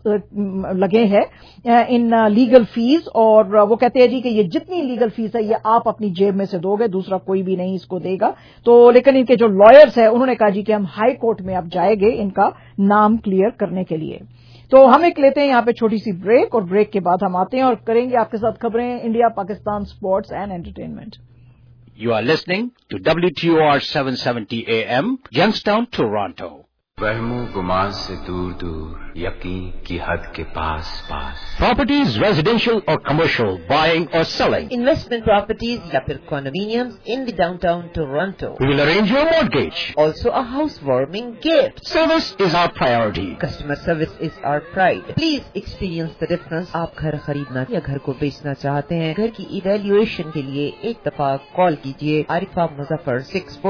लगे हैं इन लीगल फीस, और वो कहते हैं जी कि ये जितनी लीगल फीस है ये आप अपनी जेब में से दोगे, दूसरा कोई भी नहीं इसको देगा। तो लेकिन इनके जो लॉयर्स हैं उन्होंने कहा जी कि हम हाई कोर्ट में अब जाएंगे इनका नाम क्लियर करने के लिए। तो हम एक लेते हैं यहाँ पे छोटी सी ब्रेक और ब्रेक के बाद हम आते हैं और करेंगे आपके साथ खबरें India Pakistan sports and entertainment. You are listening to WTOR 770 AM, Youngstown, Toronto. वहमो गुमान से दूर दूर यकीन की हद के पास पास। Properties, residential or commercial, buying or selling. Investment properties या फिर condominiums in the downtown Toronto. We will arrange your mortgage. Also a housewarming gift. Service is our priority. Customer service is our pride. Please experience the difference. आप घर खरीदना या घर को बेचना चाहते हैं, घर की इवैल्यूएशन के लिए एक दफा कॉल कीजिए Arifa Muzaffar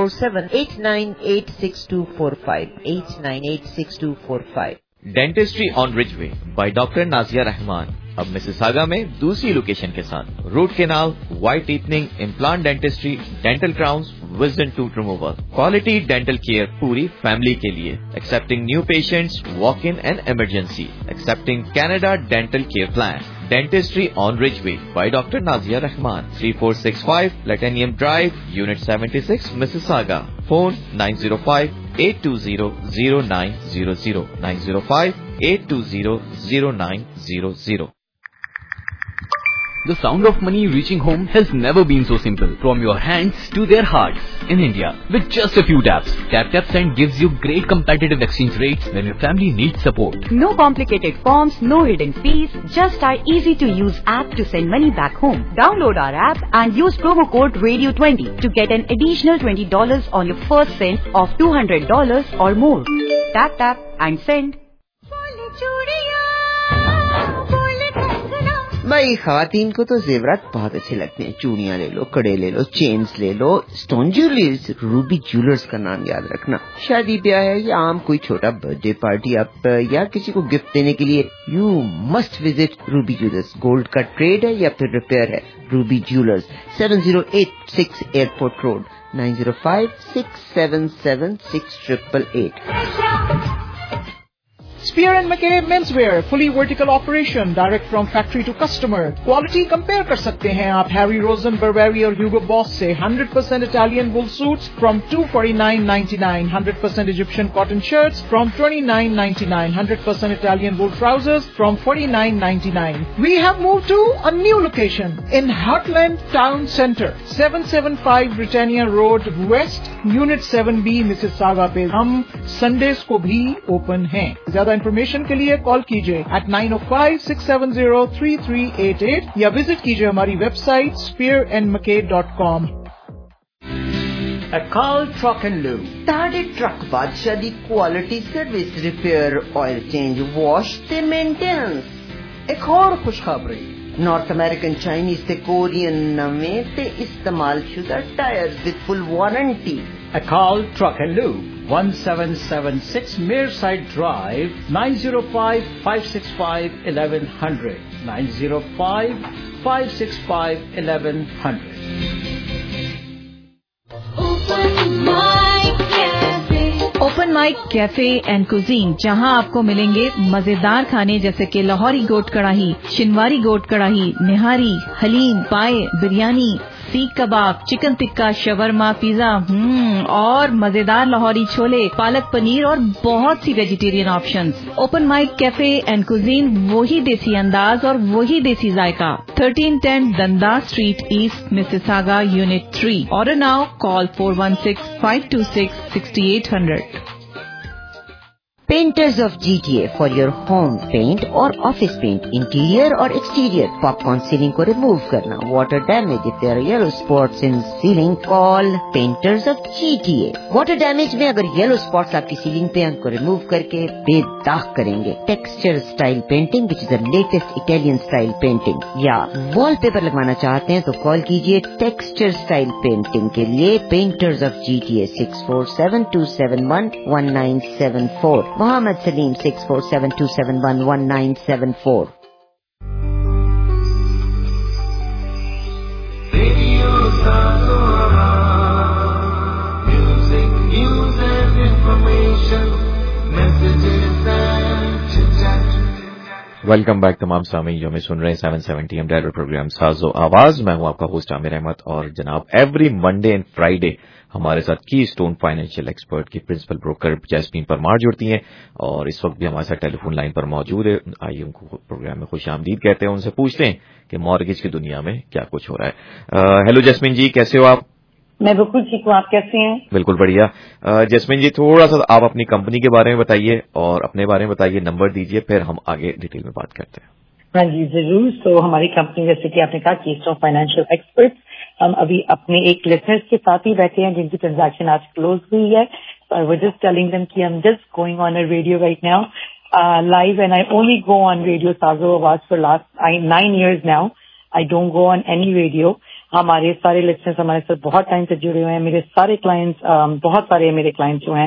647-898-6245 898-6245। Dentistry on Ridgeway by doctor Nazia Rahman अब मिसिसागा में दूसरी लोकेशन के साथ root canal, white teething, implant dentistry, dental crowns, wisdom tooth removal, quality dental care पूरी फैमिली के लिए, accepting new patients, walk in and emergency, accepting Canada dental care plan. Dentistry on Ridgeway by Dr. Nazia Rahman, 3465 Latanium Drive, Unit 76, Mississauga. Phone 905-820-0900, 905-820-0900. The sound of money reaching home has never been so simple. From your hands to their hearts. In India, with just a few taps. TapTapSend gives you great competitive exchange rates when your family needs support. No complicated forms, no hidden fees. Just our easy-to-use app to send money back home. Download our app and use promo code RADIO20 to get an additional $20 on your first send of $200 or more. Tap, tap and send. भाई खवातीन को तो जेवरात बहुत अच्छे लगते हैं। चूड़ियां ले लो, कड़े ले लो, चेन्स ले लो, स्टोन ज्वेलरीज। रूबी ज्वेलर्स का नाम याद रखना। शादी ब्याह है या आम कोई छोटा बर्थडे पार्टी आप या किसी को गिफ्ट देने के लिए you must visit Ruby jewellers. Gold का ट्रेड है या फिर रिपेयर है, Ruby jewellers 7086 airport road 9056776888। Spear & Mackay Menswear, fully vertical operation, direct from factory to customer. Quality compare कर सकते हैं आप Harry Rosen, Burberry और Hugo Boss से। 100% Italian wool suits from $249.99, 100% Egyptian cotton shirts from $29.99, 100% Italian wool trousers from $49.99. We have moved to a new location in Heartland Town Center, 775 Britannia Road West, Unit 7B, Mississauga पे। हम Sundays को भी open हैं। ज्यादा information के लिए call कीजिए at 905-670-3388 या विजिट कीजिए हमारी website spearandmackay.com। Akal Truck and Lube. ਤੁਹਾਡੇ ਟਰੱਕ ਬਾਦਸ਼ਾਹ ਦੀ quality service repair oil change wash ਤੇ ਮੇਨਟੇਨੈਂਸ। ਇੱਕ ਹੋਰ ਖੁਸ਼ਖਬਰੀ ਨਾਰਥ ਅਮਰੀਕਨ ਚਾਈਨੀਜ਼ ਤੇ ਕੋਰੀਅਨ ਨਵੇਂ ਤੇ ਇਸਤੇਮਾਲ ਸ਼ੁਦਾ tyres with full warranty. Akal Truck and Lube, 1776 Mearside Drive, 905-565-1100, 905-565-1100. Open mic cafe and cuisine, जहां आपको मिलेंगे मजेदार खाने जैसे कि लाहौरी गोट कड़ाही, शिनवारी गोट कड़ाही, निहारी, haleem, paya, biryani, seekh kebab, chicken tikka, shawarma, pizza और मजेदार लाहौरी छोले, पालक पनीर और बहुत सी vegetarian options. Open mic cafe and cuisine, वही देसी अंदाज और वही देसी जायका। 1310 Dundas street east, Mississauga, unit 3। Order now, call 416-526-6800। Painters of GTA for your home paint और office paint, interior और exterior, popcorn ceiling को remove करना, water damage if there are yellow spots in ceiling, call Painters of GTA। water damage में अगर yellow spots आपकी ceiling पे उनको remove करके बेदाग करेंगे। texture style painting which is the latest Italian style painting, या wallpaper लगवाना चाहते हैं तो कॉल कीजिए texture style painting के लिए Painters of GTA 6472711974, Mohammed Salim 6472711974। Welcome back तमाम सामीन जो हमें सुन रहे हैं 770 AM डायलर प्रोग्राम साजो आवाज। मैं हूं आपका होस्ट आमिर अहमद और जनाब एवरी मंडे एंड फ्राइडे हमारे साथ की स्टोन फाइनेंशियल एक्सपर्ट की प्रिंसिपल ब्रोकर जैस्मीन परमार जुड़ती हैं और इस वक्त भी हमारे साथ टेलीफोन लाइन पर मौजूद है। आइए उनको प्रोग्राम में खुशामदीद कहते हैं, उनसे पूछते हैं कि मॉर्गेज की दुनिया में क्या कुछ हो रहा है। हेलो जैस्मीन जी, कैसे हो आप? मैं बिल्कुल ठीक हूँ, आप कैसे हैं? बिल्कुल बढ़िया। जैस्मीन जी, थोड़ा सा आप अपनी कंपनी के बारे में बताइए और अपने बारे में बताइए, नंबर दीजिए, फिर हम आगे डिटेल में बात करते हैं। हाँ जी जरूर। तो हमारी कंपनी, जैसे कि आपने कहा, कीस्टोन फाइनेंशियल एक्सपर्ट्स, हम अभी अपने एक लिसनर्स के साथ ही बैठे हैं जिनकी ट्रांजैक्शन आज क्लोज हुई है। और वी जस्ट टेलिंग देम कि I am just going on a radio right now live, and I only go on radio Sazo Awaz for last 9 years now. I don't go on any radio. हमारे सारे listeners हमारे साथ बहुत time से जुड़े हुए हैं। मेरे सारे क्लाइंट्स, बहुत सारे मेरे क्लाइंट्स जो हैं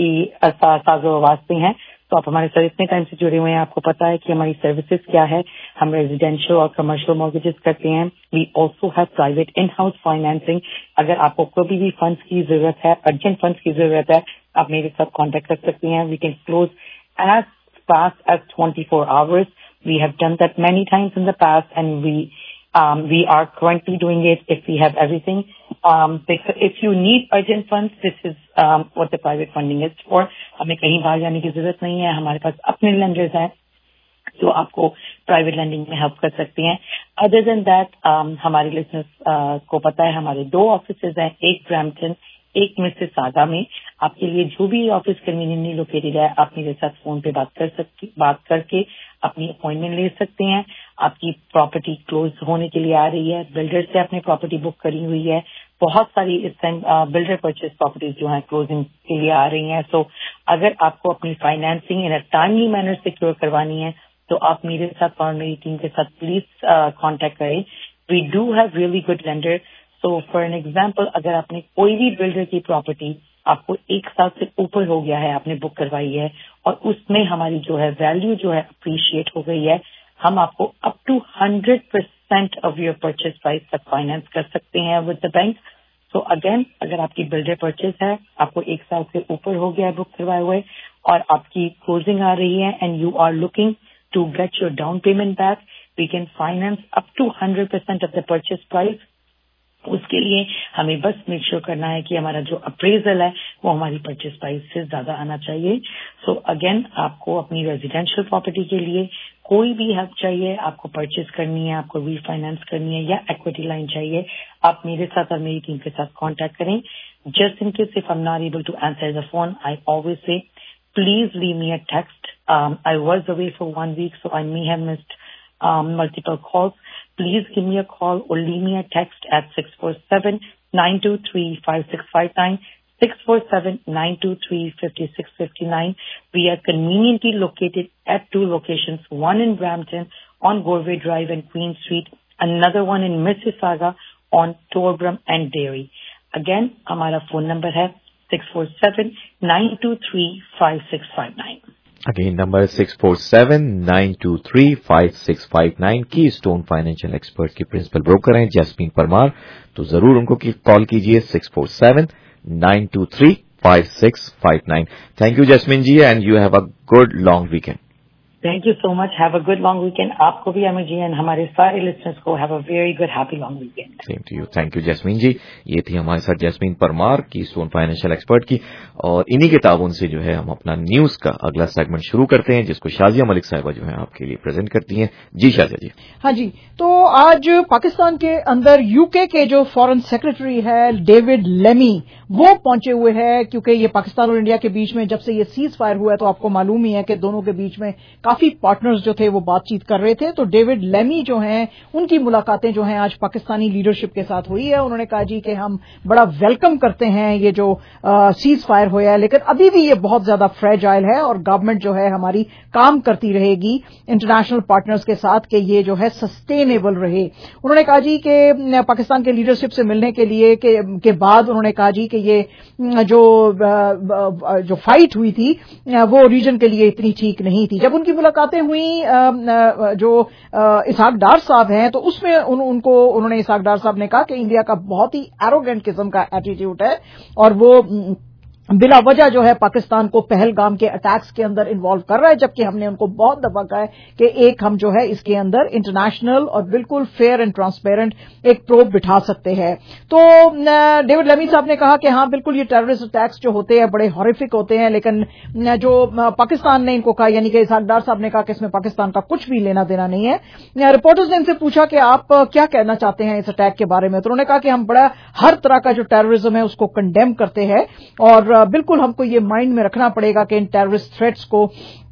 साजो आवाज से हैं। तो आप हमारे साथ इतने टाइम से जुड़े हुए हैं, आपको पता है कि हमारी सर्विसेज क्या है। हम रेजिडेंशियल और कमर्शियल मॉर्गेजेस करते हैं। We also have private in house financing. अगर आपको कभी भी फंड्स की जरूरत है, अर्जेंट फंड्स की जरूरत है, आप मेरे साथ कॉन्टेक्ट कर सकते हैं। We can close as fast as 24 hours. We have done that many times in the past and we are currently doing it if we have everything. If you need urgent funds, this is what the private funding is for. हमें कहीं बाहर जाने की जरूरत नहीं है, हमारे पास अपने लेंडर्स हैं जो आपको प्राइवेट लैंडिंग में हेल्प कर सकते हैं। अदर देन दैट, हमारे लिसनर्स को पता है हमारे 2 ऑफिसेज हैं, एक ब्रैम्पटन, एक मिसिसागा में। आपके लिए जो भी ऑफिस कन्वीनियंटली लोकेटेड है, आप मेरे साथ फोन पे बात करके अपनी अपॉइंटमेंट ले सकते हैं। आपकी प्रॉपर्टी क्लोज होने के लिए आ रही है, बिल्डर से आपने प्रॉपर्टी बुक करी हुई है। बहुत सारी इस टाइम बिल्डर परचेज प्रॉपर्टीज जो है क्लोजिंग के लिए आ रही हैं। सो अगर आपको अपनी financing in a timely manner secure करवानी है तो आप मेरे साथ और मेरी टीम के साथ प्लीज कॉन्टेक्ट करें। We do have really good lender. So for an example, अगर आपने कोई भी बिल्डर की प्रॉपर्टी आपको 1 साल से ऊपर हो गया है, आपने बुक करवाई है और उसमें हमारी जो है वैल्यू जो है अप्रिशिएट हो गई है, हम आपको up to 100% of your purchase price तक फाइनेंस कर सकते हैं with the bank. So again, अगर आपकी बिल्डर परचेज है, आपको 1 साल से ऊपर हो गया है बुक करवाए हुए और आपकी क्लोजिंग आ रही है and you are looking to get your down payment back, we can finance up to 100% of the purchase price. उसके लिए हमें बस मेक श्योर करना है कि हमारा जो अप्रेजल है वो हमारी परचेज प्राइस से ज्यादा आना चाहिए। सो अगेन, आपको अपनी रेजिडेंशियल प्रॉपर्टी के लिए कोई भी हेल्प चाहिए, आपको परचेज करनी है, आपको रीफाइनेंस करनी है या इक्विटी लाइन चाहिए, आप मेरे साथ और मेरी टीम के साथ कांटेक्ट करें। Just in case if I am not able to answer the phone, I always say please leave me a text. I was away for 1 week, so I may have missed multiple calls. please give me a call or leave me a text at 647-923-5659, 647-923-5659. We are conveniently located at 2 locations, one in Brampton on Gorway Drive and Queen Street, another one in Mississauga on Torbram and Derry. Again, हमारा phone number है 647-923-5659. Again, number is 647-923-5659. Keystone Financial Expert की principal broker हैं Jasmine Parmar, तो जरूर उनको call कीजिए 647-923-5659. Thank you, Jasmine ji, and you have a good long weekend. Thank you so much. Have a good long weekend. आपको भी Amit ji and हमारे सारे listeners को have a very good happy long weekend. Same to you. Thank you, Jasmine जी. ये थी हमारे साथ jasmine Parmar की स्टोन फाइनेंशियल एक्सपर्ट की, और इन्हीं के ताउन से जो है हम अपना न्यूज का अगला सेगमेंट शुरू करते हैं, जिसको शाजिया मलिक साहिबा जो है आपके लिए प्रेजेंट करती हैं. जी शाजिया जी. हाँ जी, तो आज पाकिस्तान के अंदर यूके के जो फॉरेन सेक्रेटरी है डेविड लेमी, वो पहुंचे हुए हैं, क्योंकि ये पाकिस्तान और इंडिया के बीच में जब से ये सीज फायर हुआ है तो आपको मालूम ही है कि दोनों के बीच में काफी पार्टनर्स जो थे वो बातचीत कर रहे थे. तो डेविड लेमी जो हैं उनकी मुलाकातें जो हैं आज पाकिस्तानी लीडरशिप के साथ हुई है. उन्होंने कहा जी कि हम बड़ा वेलकम करते हैं ये जो सीज फायर हुआ है, लेकिन अभी भी ये बहुत ज्यादा फ्रेजाइल है और गवर्नमेंट जो है हमारी काम करती रहेगी इंटरनेशनल पार्टनर्स के साथ कि ये जो है सस्टेनेबल रहे. उन्होंने कहा जी कि पाकिस्तान के लीडरशिप से मिलने के लिए के बाद उन्होंने कहा जी कि ये जो फाइट हुई थी वो रीजन के लिए इतनी ठीक नहीं थी. जब उनकी मुलाकातें हुई जो इसहाक डार साहब हैं, तो उसमें उन्होंने इसहाक डार साहब ने कहा कि इंडिया का बहुत ही एरोगेंट किस्म का एटीट्यूड है और वो बिला वजह जो है पाकिस्तान को पहलगाम के अटैक्स के अंदर इन्वॉल्व कर रहा है, जबकि हमने उनको बहुत दफा कहा है कि एक हम जो है इसके अंदर इंटरनेशनल और बिल्कुल फेयर एंड ट्रांसपेरेंट एक प्रोब बिठा सकते हैं. तो डेविड लेमी साहब ने कहा कि हाँ बिल्कुल ये टेररिस्ट अटैक्स जो होते हैं बड़े हॉरिफिक होते हैं, लेकिन जो पाकिस्तान ने इनको कहा, यानी कि इसहाक डार साहब ने कहा कि इसमें पाकिस्तान का कुछ भी लेना देना नहीं है. रिपोर्टर्स ने इनसे पूछा कि आप क्या कहना चाहते हैं इस अटैक के बारे में, तो उन्होंने कहा कि हम बड़ा हर तरह का जो टेररिज्म है उसको कंडेम करते हैं और बिल्कुल हमको ये माइंड में रखना पड़ेगा कि इन टेररिस्ट थ्रेट्स को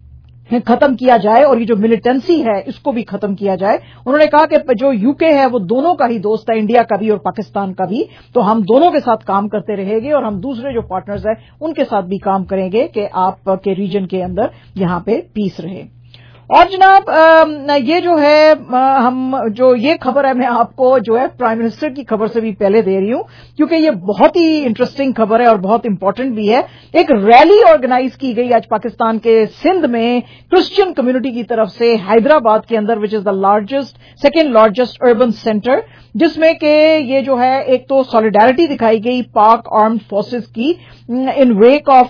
खत्म किया जाए और ये जो मिलिटेंसी है इसको भी खत्म किया जाए. उन्होंने कहा कि जो यूके है वो दोनों का ही दोस्त है, इंडिया का भी और पाकिस्तान का भी, तो हम दोनों के साथ काम करते रहेंगे और हम दूसरे जो पार्टनर्स हैं उनके साथ भी काम करेंगे कि आपके रीजन के अंदर यहां पे पीस रहे. और जनाब ये जो है हम जो ये खबर है मैं आपको जो है प्राइम मिनिस्टर की खबर से भी पहले दे रही हूं, क्योंकि ये बहुत ही इंटरेस्टिंग खबर है और बहुत इंपॉर्टेंट भी है. एक रैली ऑर्गेनाइज की गई आज पाकिस्तान के सिंध में क्रिश्चियन कम्युनिटी की तरफ से हैदराबाद के अंदर, which is the second largest urban centre, जिसमें कि ये जो है एक तो सॉलिडारिटी दिखाई गई पाक आर्म्ड फोर्सेस की इन वेक ऑफ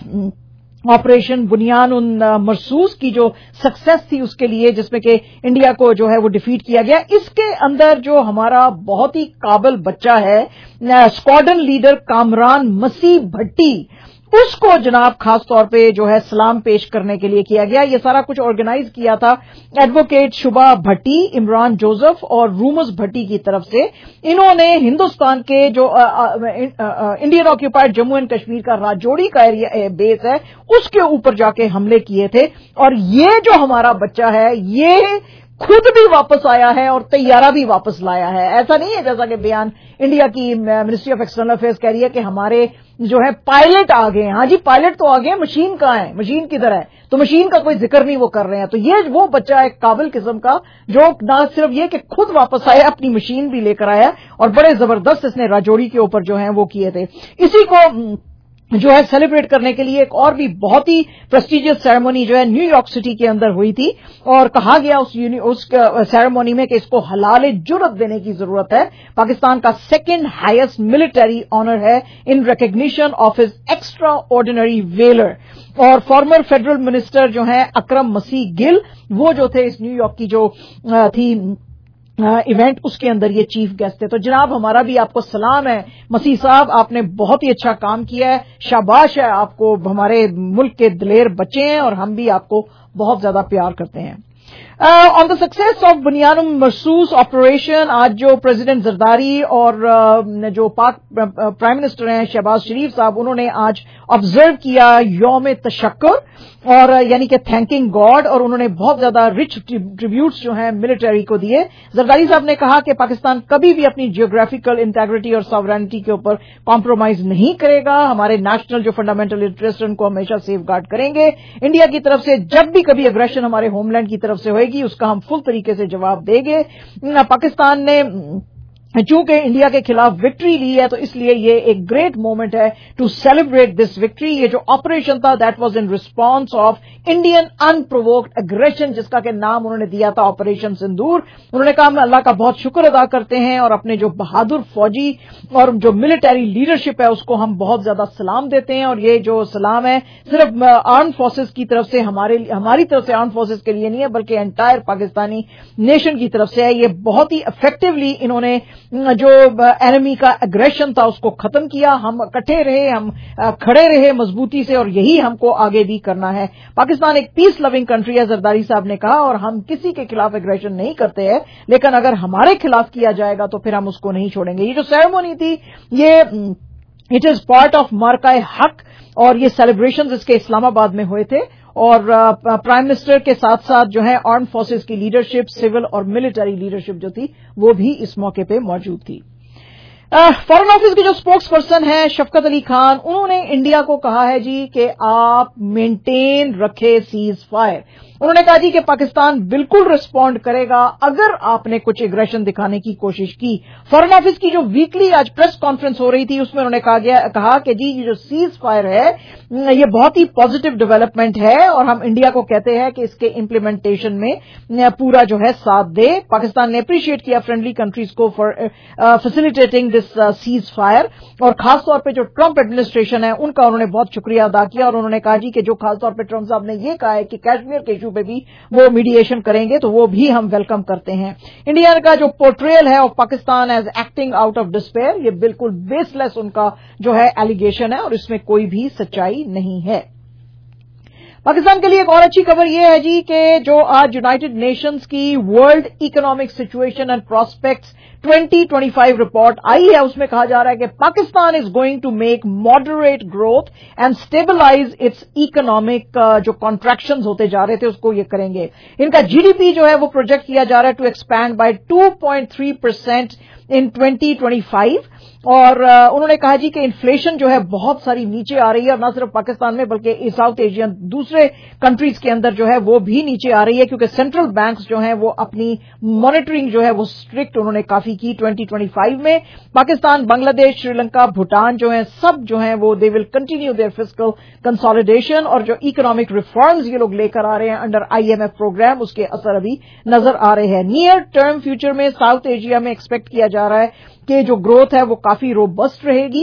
ऑपरेशन बुनियान उन मरसूस की जो सक्सेस थी उसके लिए, जिसमें कि इंडिया को जो है वो डिफीट किया गया. इसके अंदर जो हमारा बहुत ही काबिल बच्चा है स्क्वाड्रन लीडर कामरान मसीह भट्टी, उसको जनाब खास तौर पे जो है सलाम पेश करने के लिए किया गया. ये सारा कुछ ऑर्गेनाइज किया था एडवोकेट शुभा भट्टी, इमरान जोसेफ और रूमस भट्टी की तरफ से. इन्होंने हिंदुस्तान के जो Indian occupied Jammu and Kashmir का राजौरी का एरिया बेस है उसके ऊपर जाके हमले किए थे. और ये जो हमारा बच्चा है ये खुद भी वापस आया है और तैयारा भी वापस लाया है. ऐसा नहीं है जैसा कि बयान इंडिया की मिनिस्ट्री ऑफ एक्सटर्नल अफेयर्स कह रही है कि हमारे जो है पायलट आ गए. हाँ जी पायलट तो आ गए, मशीन कहाँ है, मशीन किधर है, तो मशीन का कोई जिक्र नहीं वो कर रहे हैं. तो ये वो बच्चा एक काबिल किस्म का जो ना सिर्फ ये कि खुद वापस आया, अपनी मशीन भी लेकर आया और बड़े जबरदस्त इसने राजौरी के ऊपर जो है वो किए थे. इसी को जो है सेलिब्रेट करने के लिए एक और भी बहुत ही प्रेस्टिजियस सेरेमनी जो है न्यूयॉर्क सिटी के अंदर हुई थी और कहा गया उस सेरेमनी में कि इसको हलाल जुर्रत देने की जरूरत है. पाकिस्तान का सेकंड हाईएस्ट मिलिट्री ऑनर है in recognition of his extraordinary valour. और फॉर्मर फेडरल मिनिस्टर जो है अकरम मसीह गिल, वो जो थे इस न्यूयॉर्क की जो थी इवेंट उसके अंदर ये चीफ गेस्ट थे. तो जनाब हमारा भी आपको सलाम है मसीह साहब, आपने बहुत ही अच्छा काम किया है, शाबाश है आपको. हमारे मुल्क के दिलेर बच्चे हैं और हम भी आपको बहुत ज्यादा प्यार करते हैं. On the success of Bunyanum Marsoos operation, आज जो प्रेसिडेंट जरदारी और जो पाक प्राइम मिनिस्टर हैं शहबाज शरीफ साहब, उन्होंने आज ऑब्जर्व किया यौम तशक्कुर और यानी कि थैंकिंग गॉड, और उन्होंने बहुत ज्यादा रिच ट्रिब्यूट्स जो हैं मिलिट्री को दिए। जरदारी साहब ने कहा कि पाकिस्तान कभी भी अपनी जियोग्राफिकल इंटेग्रिटी और सॉवरेनिटी के ऊपर कॉम्प्रोमाइज नहीं करेगा, हमारे नेशनल जो फंडामेंटल इंटरेस्ट उनको हमेशा सेफ गार्ड करेंगे। इंडिया की तरफ से जब भी कभी एग्रेशन हमारे होमलैंड की तरफ से होगी उसका हम फुल तरीके से जवाब देंगे। पाकिस्तान ने चूंकि इंडिया के खिलाफ विक्ट्री ली है तो इसलिए ये एक ग्रेट मोमेंट है टू सेलिब्रेट दिस विक्ट्री। ये जो ऑपरेशन था that was in response of Indian unprovoked aggression, जिसका के नाम उन्होंने दिया था ऑपरेशन सिंदूर। उन्होंने कहा हम अल्लाह का बहुत शुक्र अदा करते हैं और अपने जो बहादुर फौजी और जो मिलिट्री लीडरशिप है उसको हम बहुत ज्यादा सलाम देते हैं। और ये जो सलाम है सिर्फ आर्म फोर्सेस की तरफ से हमारी तरफ से आर्म फोर्सेस के लिए नहीं है बल्कि एंटायर पाकिस्तानी नेशन की तरफ से है। ये बहुत ही इफेक्टिवली इन्होंने जो एनिमी का एग्रेशन था उसको खत्म किया। हम इकट्ठे रहे, हम खड़े रहे मजबूती से और यही हमको आगे भी करना है। पाकिस्तान एक पीस लविंग कंट्री है, जरदारी साहब ने कहा, और हम किसी के खिलाफ एग्रेशन नहीं करते हैं, लेकिन अगर हमारे खिलाफ किया जाएगा तो फिर हम उसको नहीं छोड़ेंगे। ये जो सेरेमनी थी ये it is part of Markae Haq और ये सेलिब्रेशन इसके इस्लामाबाद में हुए थे और प्राइम मिनिस्टर के साथ साथ जो है आर्म फोर्सेस की लीडरशिप, सिविल और मिलिट्री लीडरशिप जो थी वो भी इस मौके पे मौजूद थी। फॉरेन ऑफिस के जो स्पोक्स पर्सन हैं शफकत अली खान, उन्होंने इंडिया को कहा है जी कि आप मेंटेन रखे सीज फायर। उन्होंने कहा जी कि पाकिस्तान बिल्कुल रिस्पॉन्ड करेगा अगर आपने कुछ एग्रेशन दिखाने की कोशिश की। फॉरेन ऑफिस की जो वीकली आज प्रेस कॉन्फ्रेंस हो रही थी उसमें उन्होंने कहा कि जी ये जो सीज फायर है ये बहुत ही पॉजिटिव डेवलपमेंट है और हम इंडिया को कहते हैं कि इसके इम्प्लीमेंटेशन में पूरा जो है साथ दे। पाकिस्तान ने अप्रिशिएट किया फ्रेंडली कंट्रीज को for facilitating this cease fire और खासतौर पर जो ट्रंप एडमिनिस्ट्रेशन है उनका उन्होंने बहुत शुक्रिया अदा किया और उन्होंने कहा जी कि जो खासतौर पर ट्रंप साहब ने ये कहा है कि कश्मीर के इशू पे भी वो मीडिएशन करेंगे तो वो भी हम वेलकम करते हैं। इंडिया का जो पोर्ट्रेयल है of Pakistan as acting out of despair ये बिल्कुल बेसलेस उनका जो है एलिगेशन है और इसमें कोई भी सच्चाई नहीं है। पाकिस्तान के लिए एक और अच्छी खबर यह है जी कि जो आज यूनाइटेड नेशंस की world economic situation and prospects 2025 report आई है उसमें कहा जा रहा है कि Pakistan is going to make moderate growth and stabilise its economic जो कॉन्ट्रैक्शंस होते जा रहे थे उसको ये करेंगे। इनका जीडीपी जो है वो प्रोजेक्ट किया जा रहा है टू एक्सपैंड बाय 2.3% इन 2025 और उन्होंने कहा जी कि इन्फ्लेशन जो है बहुत सारी नीचे आ रही है और न सिर्फ पाकिस्तान में बल्कि साउथ एशियन दूसरे कंट्रीज के अंदर जो है वो भी नीचे आ रही है क्योंकि सेंट्रल बैंक्स जो हैं वो अपनी मॉनिटरिंग जो है वो स्ट्रिक्ट उन्होंने काफी की 2025 में। पाकिस्तान, बांग्लादेश, श्रीलंका, भूटान जो है सब जो है वो they will continue their fiscal consolidation और जो इकोनॉमिक रिफॉर्म्स ये लोग लेकर आ रहे हैं अंडर IMF प्रोग्राम उसके असर अभी नजर आ रहे हैं। नियर टर्म फ्यूचर में साउथ एशिया में एक्सपेक्ट किया जा रहा है कि जो ग्रोथ है वो काफी रोबस्ट रहेगी।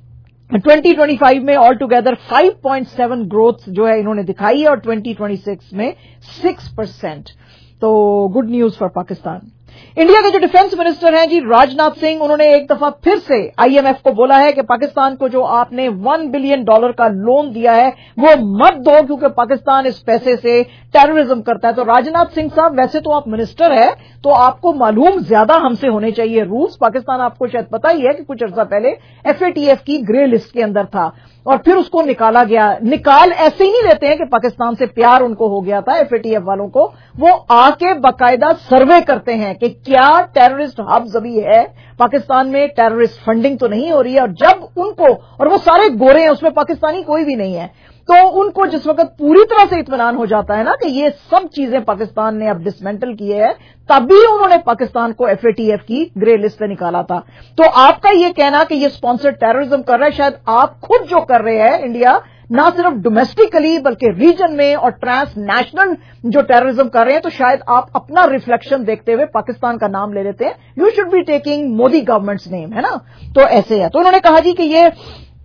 2025 में ऑल टुगेदर 5.7 ग्रोथ जो है इन्होंने दिखाई है और 2026 में 6%। तो good news for Pakistan. India के जो डिफेंस मिनिस्टर हैं जी राजनाथ सिंह उन्होंने एक दफा फिर से IMF को बोला है कि पाकिस्तान को जो आपने $1 बिलियन का लोन दिया है वो मत दो क्योंकि पाकिस्तान इस पैसे से टेररिज्म करता है। तो राजनाथ सिंह साहब वैसे तो आप मिनिस्टर है तो आपको मालूम ज्यादा हमसे होने चाहिए रूल्स। पाकिस्तान आपको शायद पता ही है कि कुछ अर्सा पहले FATF की ग्रे लिस्ट के अंदर था और फिर उसको निकाला गया। निकाल ऐसे ही नहीं लेते हैं कि पाकिस्तान से प्यार उनको हो गया था FATF वालों को, वो आके बाकायदा सर्वे करते हैं कि क्या टेररिस्ट हब्स अभी है पाकिस्तान में, टेररिस्ट फंडिंग तो नहीं हो रही है। और जब उनको, और वो सारे गोरे हैं उसमें पाकिस्तानी कोई भी नहीं है, तो उनको जिस वक्त पूरी तरह से इत्मीनान हो जाता है ना कि ये सब चीजें पाकिस्तान ने अब डिसमेंटल की है तभी उन्होंने पाकिस्तान को FATF की ग्रे लिस्ट से निकाला था। तो आपका ये कहना कि ये स्पॉन्सर्ड टेररिज्म कर रहा है, शायद आप खुद जो कर रहे हैं इंडिया ना सिर्फ डोमेस्टिकली बल्कि रीजन में और ट्रांस नेशनल जो टेररिज्म कर रहे हैं, तो शायद आप अपना रिफ्लेक्शन देखते हुए पाकिस्तान का नाम ले लेते हैं। You should be taking Modi government's name, है ना। तो ऐसे है। तो उन्होंने कहा जी कि ये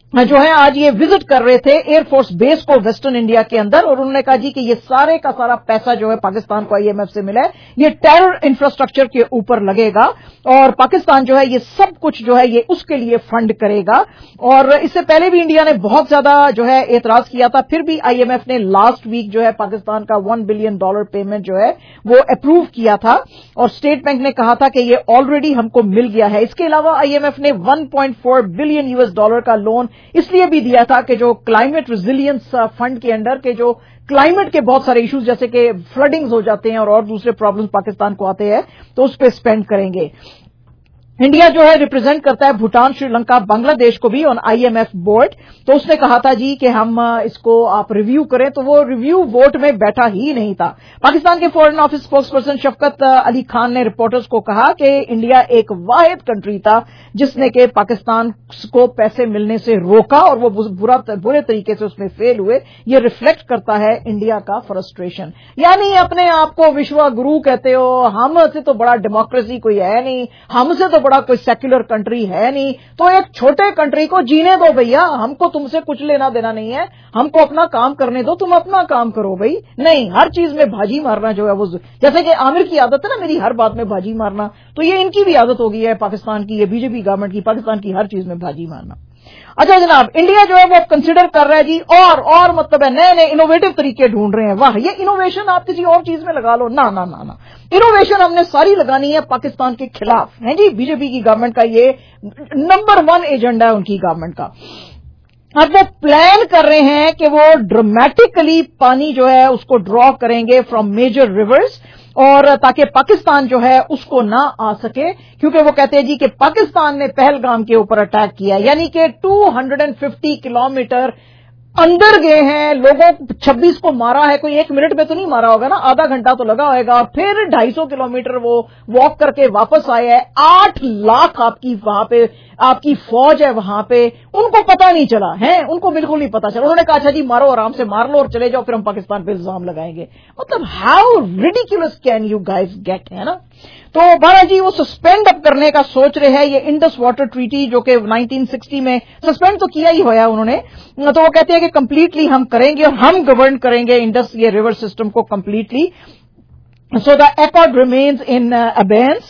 जो है आज ये विजिट कर रहे थे एयरफोर्स बेस को वेस्टर्न इंडिया के अंदर, और उन्होंने कहा जी कि ये सारे का सारा पैसा जो है पाकिस्तान को आईएमएफ से मिला है, ये टेरर इंफ्रास्ट्रक्चर के ऊपर लगेगा और पाकिस्तान जो है ये सब कुछ जो है ये उसके लिए फंड करेगा। और इससे पहले भी इंडिया ने बहुत ज्यादा जो है एतराज किया था, फिर भी आईएमएफ ने लास्ट वीक जो है पाकिस्तान का $1 बिलियन पेमेंट जो है वो अप्रूव किया था और स्टेट बैंक ने कहा था कि ये ऑलरेडी हमको मिल गया है। इसके अलावा आईएमएफ ने $1.4 बिलियन का लोन इसलिए भी दिया था कि जो क्लाइमेट रेजिलियंस फंड के अंडर के जो क्लाइमेट के बहुत सारे इश्यूज जैसे कि फ्लडिंग्स हो जाते हैं और दूसरे प्रॉब्लम्स पाकिस्तान को आते हैं तो उस पर स्पेंड करेंगे। इंडिया जो है रिप्रेजेंट करता है भूटान, श्रीलंका, बांग्लादेश को भी ऑन आईएमएफ बोर्ड। तो उसने कहा था जी कि हम इसको आप रिव्यू करें, तो वो रिव्यू वोट में बैठा ही नहीं था। पाकिस्तान के foreign office spokesperson Shafqat Ali Khan ने रिपोर्टर्स को कहा कि इंडिया एक वाहिद कंट्री था जिसने कि पाकिस्तान को पैसे मिलने से रोका और वो बुरे तरीके से उसमें फेल हुए। ये रिफ्लेक्ट करता है इंडिया का फ्रस्ट्रेशन। यानी अपने आप को विश्व गुरु कहते हो, हमसे तो बड़ा डेमोक्रेसी कोई है नहीं, हमसे तो बड़ा कोई सेक्युलर कंट्री है नहीं, तो एक छोटे कंट्री को जीने दो भैया, हमको तुमसे कुछ लेना देना नहीं है, हमको अपना काम करने दो, तुम अपना काम करो भाई। नहीं, हर चीज में भाजी मारना जो है वो, जैसे कि आमिर की आदत है ना मेरी हर बात में भाजी मारना, तो ये इनकी भी आदत हो गई है पाकिस्तान की, ये बीजेपी गवर्नमेंट की, पाकिस्तान की हर चीज में भाजी मारना। अच्छा जनाब, इंडिया जो है वो कंसिडर कर रहा है जी और मतलब है नए नए इनोवेटिव तरीके ढूंढ रहे हैं। वाह, ये इनोवेशन आप किसी और चीज में लगा लो, ना ना ना ना, इनोवेशन हमने सारी लगानी है पाकिस्तान के खिलाफ है जी। बीजेपी की गवर्नमेंट का ये नंबर 1 एजेंडा है उनकी गवर्नमेंट का। अब वो प्लान कर रहे हैं कि वो ड्रामेटिकली पानी जो है उसको ड्रॉ करेंगे फ्रॉम मेजर रिवर्स, और ताकि पाकिस्तान जो है उसको ना आ सके, क्योंकि वो कहते हैं जी कि पाकिस्तान ने पहलगाम के ऊपर अटैक किया, यानी कि 250 किलोमीटर अंदर गए हैं, लोगों 26 को मारा है। कोई 1 मिनट में तो नहीं मारा होगा ना, आधा घंटा तो लगा होगा, और फिर 250 किलोमीटर वो वॉक करके वापस आए हैं। 8 लाख आपकी वहां पे आपकी फौज है वहां पे, उनको पता नहीं चला है, उनको बिल्कुल नहीं पता चला। उन्होंने कहा अच्छा जी मारो, आराम से मार लो और चले जाओ, फिर हम पाकिस्तान पे इल्जाम लगाएंगे। मतलब how ridiculous can you guys get, है ना। तो बारा जी वो सस्पेंड अब करने का सोच रहे हैं ये इंडस वाटर ट्रीटी, जो कि 1960 में सस्पेंड तो किया ही होया उन्होंने। तो वो कहते हैं कि कंप्लीटली हम करेंगे और हम गवर्न करेंगे इंडस ये रिवर सिस्टम को completely, so the accord remains in abeyance।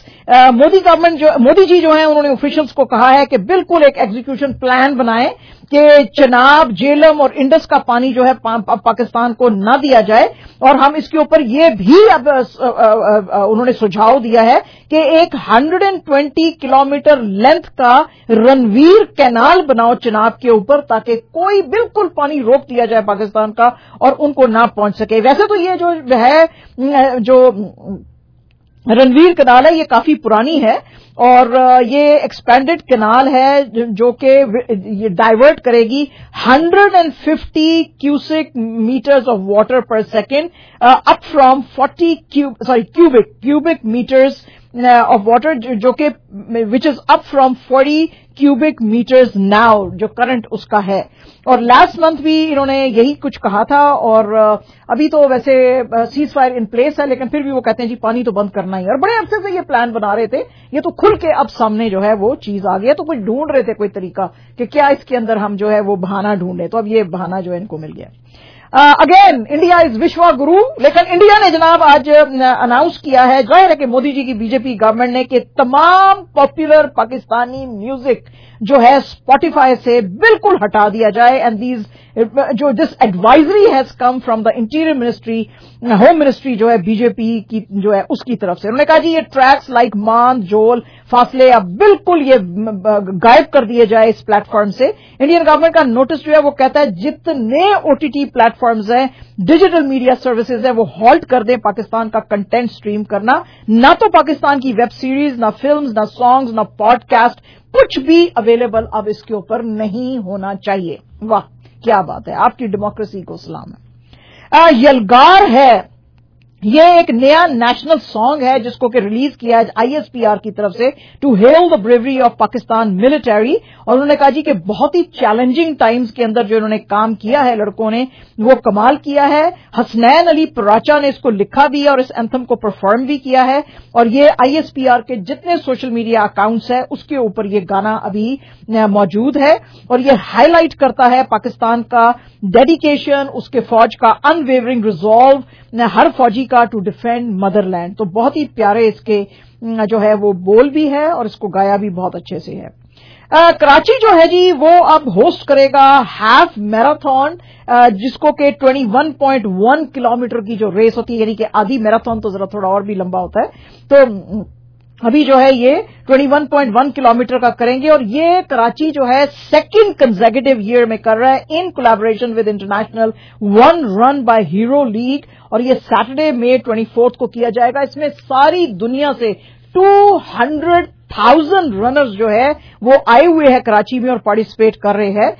Modi ji जो है उन्होंने ऑफिशियल्स को कहा है कि बिल्कुल एक एग्जीक्यूशन प्लान बनाएं कि चनाब, झेलम और इंडस का पानी जो है पाकिस्तान को न दिया जाए। और हम इसके ऊपर ये भी अब उन्होंने सुझाव दिया है कि एक 120 किलोमीटर लेंथ का रणवीर कैनाल बनाओ चनाब के ऊपर, ताकि कोई बिल्कुल पानी रोक दिया जाए पाकिस्तान का और उनको ना पहुंच सके। वैसे तो ये जो है जो रणवीर कैनाल है ये काफी पुरानी है और ये एक्सपेंडेड कैनाल है जो कि ये डाइवर्ट करेगी 150 cubic metres of water per second up from 40 cubic metres of water, जो कि which is up from 40 cubic metres now, जो करंट उसका है। और लास्ट मंथ भी इन्होंने यही कुछ कहा था, और अभी तो वैसे सीज फायर इन प्लेस है, लेकिन फिर भी वो कहते हैं जी पानी तो बंद करना ही है। और बड़े अरसे से ये प्लान बना रहे थे, ये तो खुल के अब सामने जो है वो चीज आ गई है। तो कुछ ढूंढ रहे थे कोई तरीका कि क्या इसके अंदर हम जो है वो बहाना ढूंढे, तो अब ये बहाना जो है इनको मिल गया। अगेन इंडिया इज विश्व गुरु, लेकिन इंडिया ने जनाब आज अनाउंस किया है, जाहिर है कि मोदी जी की बीजेपी गवर्नमेंट ने, कि तमाम पॉपुलर पाकिस्तानी म्यूजिक जो है स्पॉटिफाई से बिल्कुल हटा दिया जाए। And this advisory has come from the interior ministry, home ministry जो है बीजेपी की जो है उसकी तरफ से। उन्होंने कहा जी ये ट्रैक्स लाइक मान, जोल, फासले अब बिल्कुल ये गायब कर दिए जाए इस प्लेटफॉर्म से। इंडियन गवर्नमेंट का नोटिस जो है वो कहता है जितने ओटीटी प्लेटफॉर्म्स हैं, डिजिटल मीडिया सर्विसेज है, वो हॉल्ट कर दें पाकिस्तान का कंटेंट स्ट्रीम करना। ना तो पाकिस्तान की वेब सीरीज, ना फिल्म्स, ना सॉन्ग्स, ना पॉडकास्ट, कुछ भी अवेलेबल अब इसके ऊपर नहीं होना चाहिए। वाह क्या बात है, आपकी डेमोक्रेसी को सलाम है। यलगार है یہ ایک نیا نیشنل سانگ ہے جس کو کہ ریلیز کیا ہے ISPR کی طرف سے to hail the bravery of Pakistan military. اور انہوں نے کہا جی کہ بہت ہی چیلنجنگ ٹائمز کے اندر جو انہوں نے کام کیا ہے لڑکوں نے وہ کمال کیا ہے. حسنین علی پراچا نے اس کو لکھا بھی ہے اور اس اینتھم کو پرفارم بھی کیا ہے. اور یہ ISPR کے جتنے سوشل میڈیا اکاؤنٹس ہیں اس کے اوپر یہ گانا ابھی موجود ہے اور یہ ہائی لائٹ کرتا ہے پاکستان کا ڈیڈیکیشن, اس کے فوج کا ان ویورنگ ریزالو ہر فوجی کا ٹو ڈیفینڈ مدر لینڈ. تو بہت ہی پیارے اس کے جو ہے وہ بول بھی ہے اور اس کو گایا بھی بہت اچھے سے ہے. کراچی جو ہے جی وہ اب ہوسٹ کرے گا ہاف میراتھن جس کو کہ 21.1 کلومیٹر کی جو ریس ہوتی ہے, یعنی کہ آدھی میراتھن تو ذرا تھوڑا اور بھی لمبا ہوتا ہے. تو ابھی جو ہے یہ 21.1 کلومیٹر کا کریں گے اور یہ کراچی جو ہے سیکنڈ کنزیکٹو ایئر میں کر رہا ہے in collaboration with international one run by hero league. اور یہ سیٹرڈے مئی 24 کو کیا جائے گا. اس میں ساری دنیا سے 200,000 رنرز جو ہے وہ آئے ہوئے ہیں کراچی میں اور پارٹیسپیٹ کر رہے ہیں.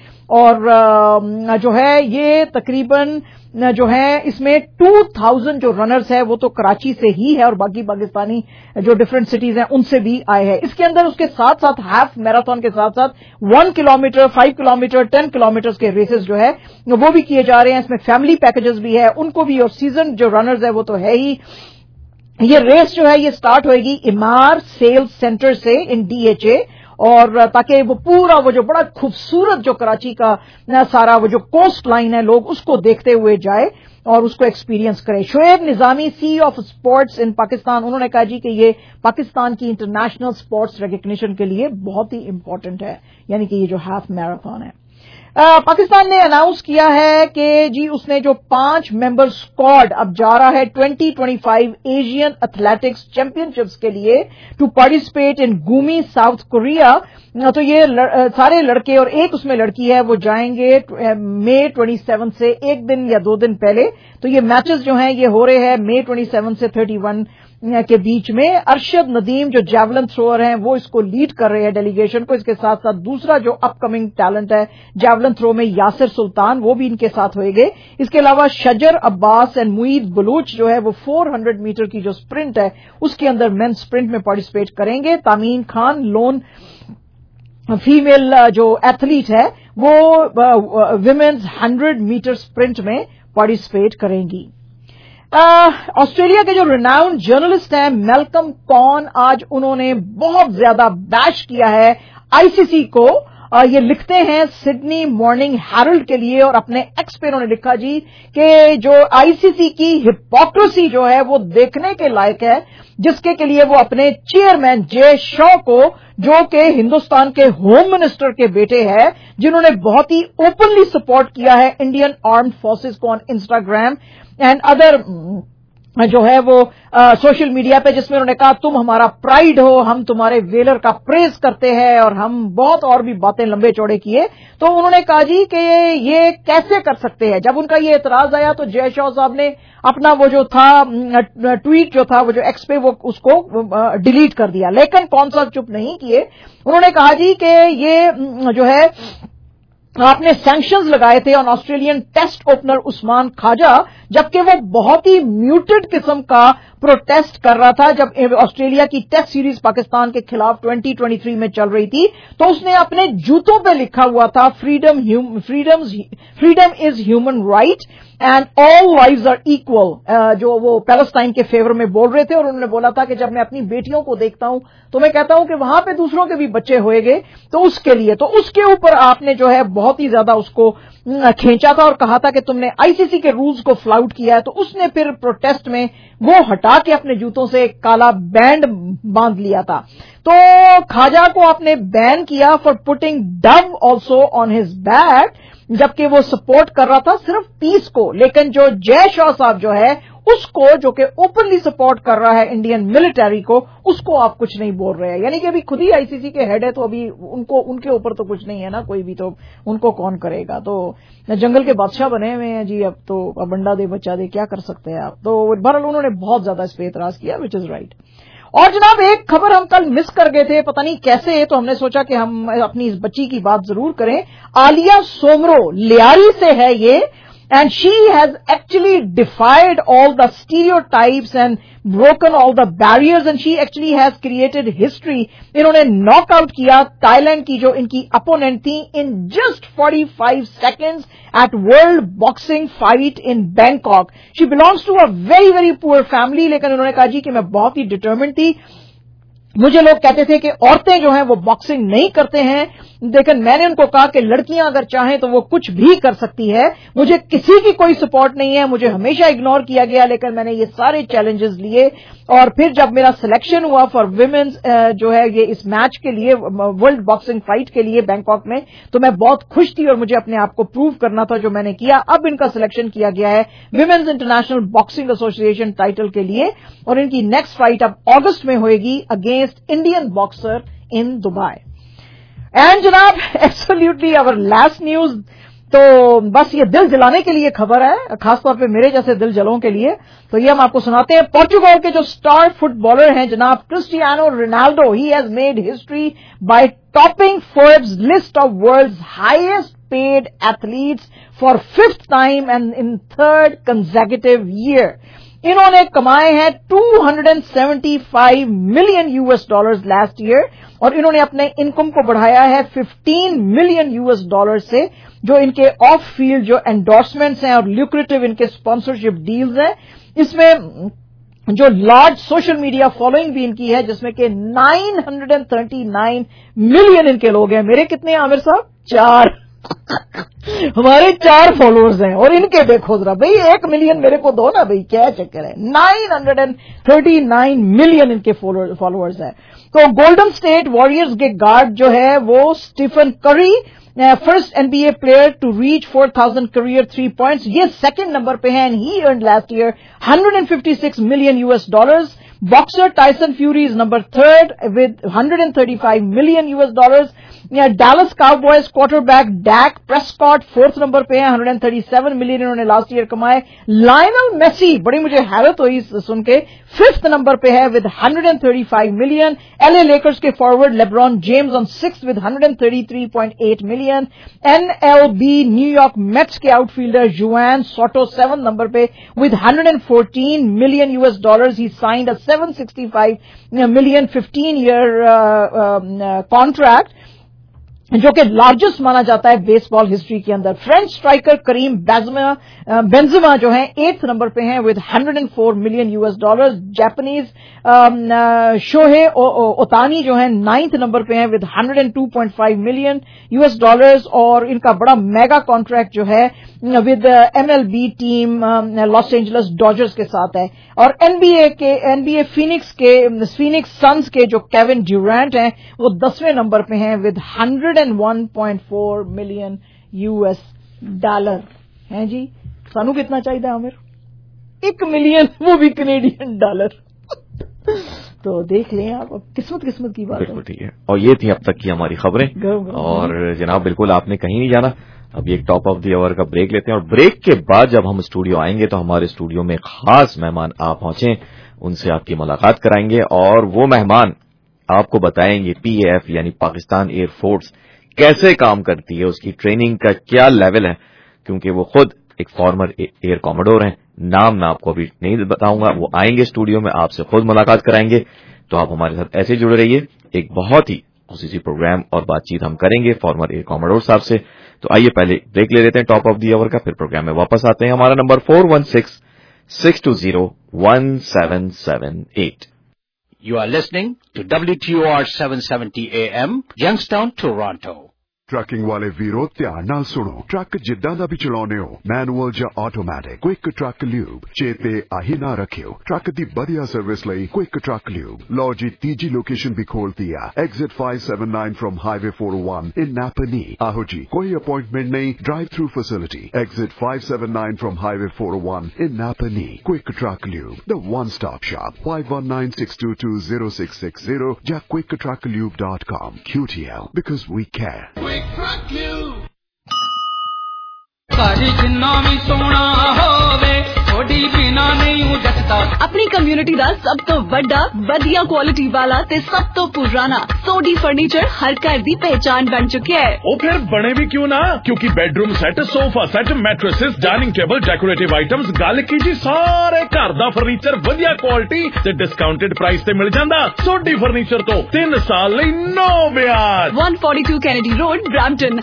اور جو ہے یہ تقریباً جو ہے اس میں 2000 جو رنرز ہے وہ تو کراچی سے ہی ہے اور باقی پاکستانی جو ڈفرنٹ سٹیز ہیں ان سے بھی آئے ہیں. اس کے اندر اس کے ساتھ ساتھ ہاف میراتھن کے ساتھ ساتھ 1 کلومیٹر 5 کلومیٹر 10 کلومیٹر کے ریسز جو ہے وہ بھی کیے جا رہے ہیں. اس میں فیملی پیکجز بھی ہے ان کو بھی, اور سیزن جو رنرز ہے وہ تو ہے ہی. یہ ریس جو ہے یہ سٹارٹ ہوئے گی امار سیلز سینٹر سے ان DHA, اور تاکہ وہ پورا وہ جو بڑا خوبصورت جو کراچی کا سارا وہ جو کوسٹ لائن ہے لوگ اس کو دیکھتے ہوئے جائے اور اس کو ایکسپیرینس کرے. Shoaib Nizami C of sports in Pakistan, انہوں نے کہا جی کہ یہ پاکستان کی انٹرنیشنل اسپورٹس ریکگنیشن کے لیے بہت ہی امپورٹنٹ ہے, یعنی کہ یہ جو ہاف میراتھن ہے. پاکستان نے اناؤنس کیا ہے کہ جی اس نے جو 5 ممبر اسکواڈ اب جا رہا ہے 2025 ایشین ایتھلیٹکس چیمپئن شپس کے لیے to participate in Gumi South Korea. تو یہ سارے لڑکے اور ایک اس میں لڑکی ہے وہ جائیں گے مئی 27 سے ایک دن یا 2 دن پہلے. تو یہ میچز جو ہیں یہ ہو رہے ہیں مئی 27 سے 31 کے بیچ میں. ارشد ندیم جو جیولن تھروور ہیں وہ اس کو لیڈ کر رہے ہیں ڈیلیگیشن کو. اس کے ساتھ ساتھ دوسرا جو اپ کمنگ ٹیلنٹ ہے جیولن تھرو میں یاسر سلطان وہ بھی ان کے ساتھ ہوئے گے. اس کے علاوہ شجر عباس اینڈ معید بلوچ جو ہے وہ 400 میٹر کی جو سپرنٹ ہے اس کے اندر مین سپرنٹ میں پارٹیسپیٹ کریں گے. تامین خان لون فیمیل جو ایتھلیٹ ہے وہ ویمنز 100 میٹر سپرنٹ میں پارٹیسپیٹ کریں گی. آسٹریلیا کے جو ریناؤنڈ جرنلسٹ ہیں میلکم کون, آج انہوں نے بہت زیادہ بیش کیا ہے ICC کو. یہ لکھتے ہیں سڈنی مارننگ ہیرلڈ کے لیے اور اپنے ایکس پہ انہوں نے لکھا جی کہ جو ICC کی ہپوکریسی جو ہے وہ دیکھنے کے لائق ہے, جس کے لیے وہ اپنے چیئرمین جے شاہ کو جو کہ ہندوستان کے ہوم منسٹر کے بیٹے ہیں جنہوں نے بہت ہی اوپنلی سپورٹ کیا ہے انڈین آرمڈ فورسز کو آن انسٹاگرام اینڈ ادر جو ہے وہ سوشل میڈیا پہ, جس میں انہوں نے کہا تم ہمارا پرائیڈ ہو, ہم تمہارے ویلر کا پریز کرتے ہیں اور ہم بہت اور بھی باتیں لمبے چوڑے کیے. تو انہوں نے کہا جی کہ یہ کیسے کر سکتے ہیں. جب ان کا یہ اعتراض آیا تو جے شاہ صاحب نے اپنا وہ جو تھا ٹویٹ جو تھا وہ جو ایکس پہ وہ اس کو ڈیلیٹ کر دیا. لیکن کون سا چپ نہیں کیے, انہوں نے کہا جی کہ یہ جو ہے آپ نے سینکشنز لگائے تھے on Australian test opener Usman Khawaja, جبکہ وہ بہت ہی میوٹڈ قسم کا پروٹیسٹ کر رہا تھا جب آسٹریلیا کی ٹیسٹ سیریز پاکستان کے خلاف 2023 میں چل رہی تھی. تو اس نے اپنے جوتوں پہ لکھا ہوا تھا freedom is human right and all lives are equal, جو وہ پیلسٹائن کے فیور میں بول رہے تھے. اور انہوں نے بولا تھا کہ جب میں اپنی بیٹیوں کو دیکھتا ہوں تو میں کہتا ہوں کہ وہاں پہ دوسروں کے بھی بچے ہوئے گے, تو اس کے لیے تو اس کے اوپر آپ نے جو ہے بہت ہی زیادہ اس کو کھینچا تھا اور کہا تھا کہ تم نے ICC کے رولز کو فلاؤٹ کیا ہے. تو اس نے پھر پروٹیسٹ میں وہ ہٹا کے اپنے جوتوں سے ایک کالا بینڈ باندھ لیا تھا. تو خواجہ کو آپ نے بین کیا for putting dove also on his back, جبکہ وہ سپورٹ کر رہا تھا صرف پیس کو. لیکن جو جے شاہ صاحب جو ہے اس کو جو کہ اوپنلی سپورٹ کر رہا ہے انڈین ملٹری کو, اس کو آپ کچھ نہیں بول رہے ہیں. یعنی کہ ابھی خود ہی ICC کے ہیڈ ہے تو ابھی ان کے اوپر تو کچھ نہیں ہے نا کوئی بھی, تو ان کو کون کرے گا. تو جنگل کے بادشاہ بنے ہوئے ہیں جی, اب تو اب انڈا دے بچہ دے کیا کر سکتے ہیں آپ. تو بہرحال انہوں نے بہت زیادہ اس پہ اعتراض کیا وچ از رائٹ. اور جناب ایک خبر ہم کل مس کر گئے تھے, پتہ نہیں کیسے, تو ہم نے سوچا کہ ہم اپنی اس بچی کی بات ضرور کریں. عالیہ سومرو لیاری سے ہے یہ, And she has actually defied all the stereotypes and broken all the barriers, and she actually has created history. इन्होंने नॉकआउट किया थाईलैंड की जो इनकी अपोनेंट थी in just 45 seconds at World Boxing Fight in Bangkok. She belongs to a very very poor family, लेकिन उन्होंने कहा जी कि मैं बहुत ही डिटरमिन्ड थी. मुझे लोग कहते थे कि औरतें जो हैं वो बॉक्सिंग नहीं करते हैं, लेकिन मैंने उनको कहा कि लड़कियां अगर चाहें तो वो कुछ भी कर सकती है. मुझे किसी की कोई सपोर्ट नहीं है, मुझे हमेशा इग्नोर किया गया, लेकिन मैंने ये सारे चैलेंजेस लिए. और फिर जब मेरा सिलेक्शन हुआ फॉर विमेन्स जो है ये इस मैच के लिए, वर्ल्ड बॉक्सिंग फाइट के लिए बैंकॉक में, तो मैं बहुत खुश थी और मुझे अपने आप को प्रूव करना था, जो मैंने किया. अब इनका सिलेक्शन किया गया है women's international boxing association title के लिए, और इनकी नेक्स्ट फाइट अब अगस्त में होगी against Indian boxer in Dubai. And जनाब एब्सोल्युटली आवर लास्ट न्यूज, तो बस ये दिल जलाने के लिए खबर है, खासतौर पे मेरे जैसे दिल जलों के लिए. तो ये हम आपको सुनाते हैं. पोर्चुगल के जो स्टार फुटबॉलर हैं जनाब Cristiano Ronaldo, he has made history by topping Forbes list of world's highest paid athletes for 5th time and in 3rd consecutive year. इन्होंने कमाए हैं $275 मिलियन लास्ट ईयर, और इन्होंने अपने इनकम को बढ़ाया है $15 मिलियन से, जो इनके ऑफ फील्ड जो एंडोर्समेंट्स हैं और ल्यूक्रेटिव इनके स्पॉन्सरशिप डील्स हैं. इसमें जो लार्ज सोशल मीडिया फॉलोइंग भी इनकी है, जिसमें कि 939 मिलियन इनके लोग हैं. मेरे कितने हैं आमिर साहब? 4. हमारे 4 फॉलोअर्स हैं, और इनके देखो जरा भाई 1 मिलियन मेरे को दो ना भाई, क्या चक्कर है. 939 मिलियन इनके फॉलोअर्स हैं. तो गोल्डन स्टेट वॉरियर्स के गार्ड जो है वो Stephen Curry, first NBA player to reach 4,000 career 3 points, ये 2nd नंबर पे है, and he earned last year $156 million. Boxer Tyson Fury is number 3rd with $135 million. Dallas Cowboys quarterback Dak Prescott 4th number पे है, $137 million इन्होंने last year कमाए. Lionel Messi, बड़ी मुझे हैरत हुई सुन के, 5th नंबर पे है with $135 million. LA Lakers के forward LeBron James on 6th with $133.8 million. NLB New York Mets के outfielder Juan Soto 7th number पे with $114 million. He signed a $765 million 15-year contract, जो कि लार्जेस्ट माना जाता है बेसबॉल हिस्ट्री के अंदर. फ्रेंच स्ट्राइकर करीम बेंजेमा जो हैं 8th नंबर पे हैं with $104 million. Japanese Shohei Ohtani जो हैं 9th नंबर पे हैं विद $102.5 मिलियन. और इनका बड़ा मेगा कॉन्ट्रैक्ट जो है with MLB team Los Angeles Dodgers के साथ है. और NBA फीनिक्स सन्स के जो केविन ड्यूरेंट हैं वो 10वें नंबर पे हैं विद $101.4 मिलियन हैं जी. सानू कितना चाहिए आमिर? 1 मिलियन, वो भी कनेडियन डॉलर. तो देख लें आप, अब किस्मत की बात है. बिल्कुल ठीक है. और ये थी अब तक की हमारी खबरें. और जनाब बिल्कुल आपने कहीं नहीं जाना. अभी एक टॉप ऑफ द आवर का ब्रेक लेते हैं, और ब्रेक के बाद जब हम स्टूडियो आएंगे तो हमारे स्टूडियो में खास मेहमान आ पहुंचे, उनसे आपकी मुलाकात कराएंगे, और वो मेहमान आपको बताएंगे PAF यानी पाकिस्तान एयर फोर्स कैसे काम करती है, उसकी ट्रेनिंग का क्या लेवल है, क्योंकि वो खुद एक फॉर्मर एयर कॉमोडोर हैं. नाम मैं आपको अभी नहीं बताऊंगा, वो आएंगे स्टूडियो में, आपसे खुद मुलाकात कराएंगे. तो आप हमारे साथ ऐसे जुड़े रहिए. एक बहुत ही खुशी प्रोग्राम और बातचीत हम करेंगे फॉर्मर एयर कॉमोडोर साहब से. तो आइए पहले ब्रेक ले लेते हैं टॉप ऑफ द आवर का, फिर प्रोग्राम में वापस आते हैं. हमारा number 416-620-1778. You are listening to WTOR 770 AM, Youngstown, Toronto. Trucking वाले वीरो ध्यान नाल सुनो. ट्रक जिद्दां दा भी चलाउने हो, मैनुअल ਜਾਂ ਆਟੋਮੈਟਿਕ, क्विक ट्रक ल्यूब चेते आही ना रखियो. ट्रक दी बढ़िया सर्विस ਲਈ क्विक ट्रक ल्यूब. लो जी तीजी लोकेशन भी खोलती है, exit 579 from highway 401 in Napanee. आहो जी, कोई अपॉइंटमेंट नहीं, drive through facility. Exit 579 from highway 401 in Napanee. Quick truck lube, the one stop shop. 5196220660 या quicktrucklube.com. QTL, because we care. ਘਰ ਜਿੰਨਾ ਵੀ ਸੋਹਣਾ ਹੋਵੇ ਥੋੜੀ ਬਿਨਾ ਨਹੀਂ ਜੱਟਦਾ। ਆਪਣੀ ਕਮਿਊਨਿਟੀ ਦਾ ਸਭ ਤੋਂ ਵੱਡਾ ਵਧੀਆ ਕੁਆਲਿਟੀ ਵਾਲਾ ਤੇ ਸਭ ਤੋਂ ਪੁਰਾਣਾ ਸੋਢੀ ਫਰਨੀਚਰ ਹਰ ਘਰ ਦੀ ਪਹਿਚਾਨ ਬਣ ਚੁੱਕਿਆ ਹੈ। ਉਹ ਫਿਰ ਬਣੇ ਵੀ ਕਿਉਂ ਨਾ, ਕਿਉਂਕਿ bedroom set, sofa set, mattresses, dining table, decorative items, ਗੱਲ ਕੀ ਜੀ ਸਾਰੇ ਘਰ ਦਾ ਫਰਨੀਚਰ ਵਧੀਆ ਕੁਆਲਿਟੀ ਤੇ ਡਿਸਕਾਊਂਟਡ ਪ੍ਰਾਈਸ ਤੇ ਮਿਲ ਜਾਂਦਾ। ਸੋਢੀ ਫਰਨੀਚਰ ਤੋਂ 3 ਸਾਲ ਲਈ ਨੋ ਵਿਆਜ। 142 Kennedy Road, Brampton,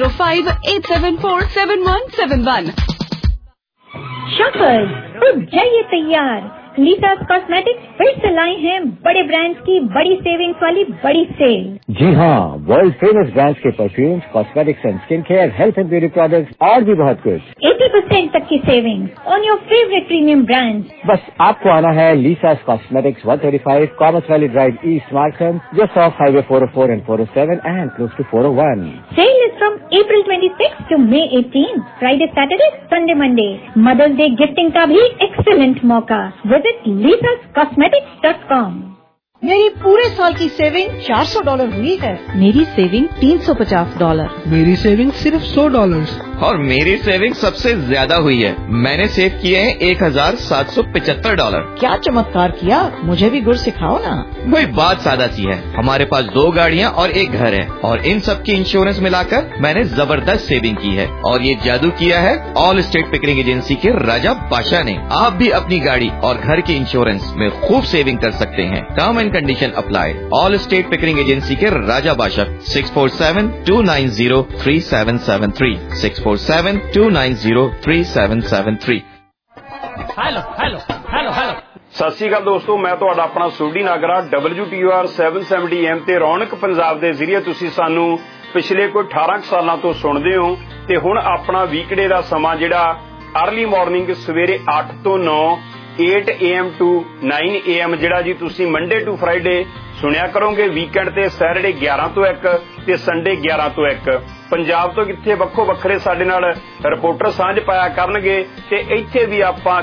9058747171। शॉपर्स तो जाइए तैयार, लीसास कॉस्मेटिक्स फिर से लाए हैं बड़े ब्रांड्स की बड़ी सेविंग्स वाली बड़ी सेल। जी हाँ, वर्ल्ड फेमस ब्रांड्स के perfumes, cosmetics and skin care, health and beauty products और भी बहुत कुछ। 80% तक की saving on your favourite premium brands. बस आपको आना है Lisa's cosmetics 135 Commerce Valley Drive East Markham, just off highway 404 and 407 and close to 401। Sale is from April 26 to May 18, Friday, Saturday, Sunday, Monday। Mother's Day gifting का भी excellent मौका। Visit lisascosmetics.com। मेरी पूरे साल की सेविंग $400 हुई है। मेरी सेविंग $350। मेरी सेविंग सिर्फ $100। और मेरी सेविंग सबसे ज्यादा हुई है, मैंने सेव किए हैं $1775। क्या चमत्कार किया, मुझे भी गुर सिखाओ ना। वही बात सादा सी है, हमारे पास 2 गाड़ियाँ और 1 घर है और इन सब की इंश्योरेंस मिलाकर मैंने जबरदस्त सेविंग की है। और ये जादू किया है ऑल स्टेट पिकरिंग एजेंसी के राजा बादशाह ने। आप भी अपनी गाड़ी और घर की इंश्योरेंस में खूब सेविंग कर सकते हैं। Term and condition apply. Allstate Pickering agency के Raja Badshah 647-290-3773 647-290-3773। Hello hello hello hello. ਸਤਿ ਸ਼੍ਰੀ ਅਕਾਲ ਦੋਸਤੋ, ਮੈਂ ਤੁਹਾਡਾ ਆਪਣਾ ਸੋਢੀ ਨਾਗਰਾ WTOR 770 AM ਤੇ ਰੌਣਕ ਪੰਜਾਬ ਦੇ ਜ਼ਰੀਏ ਤੁਸੀਂ ਸਾਨੂੰ ਪਿਛਲੇ ਕੋਈ 18 ਸਾਲਾਂ ਤੋਂ ਸੁਣਦੇ ਹੋ ਤੇ ਹੁਣ ਆਪਣਾ ਵੀਕਡੇ ਦਾ ਸਮਾਂ ਜਿਹੜਾ अर्ਲੀ ਮਾਰਨਿੰਗ ਸਵੇਰੇ 8 ਤੋਂ 9 8 AM to 9 AM ਜਿਹੜਾ ਜੀ ਤੁਸੀਂ ਮੰਡੇ ਟੂ ਫਰਾਈਡੇ ਸੁਣਿਆ ਕਰੋਗੇ। ਵੀਕਐਂਡ ਤੇ ਸੈਟਰਡੇ 11 ਤੋਂ 1 ਤੇ ਸੰਡੇ 11 ਤੋਂ 1। ਪੰਜਾਬ ਤੋਂ ਕਿੱਥੇ ਵੱਖੋ ਵੱਖਰੇ ਸਾਡੇ ਨਾਲ ਰਿਪੋਰਟਰ ਸਾਂਝ ਪਾਇਆ ਕਰਨਗੇ ਤੇ ਇੱਥੇ ਵੀ ਆਪਾਂ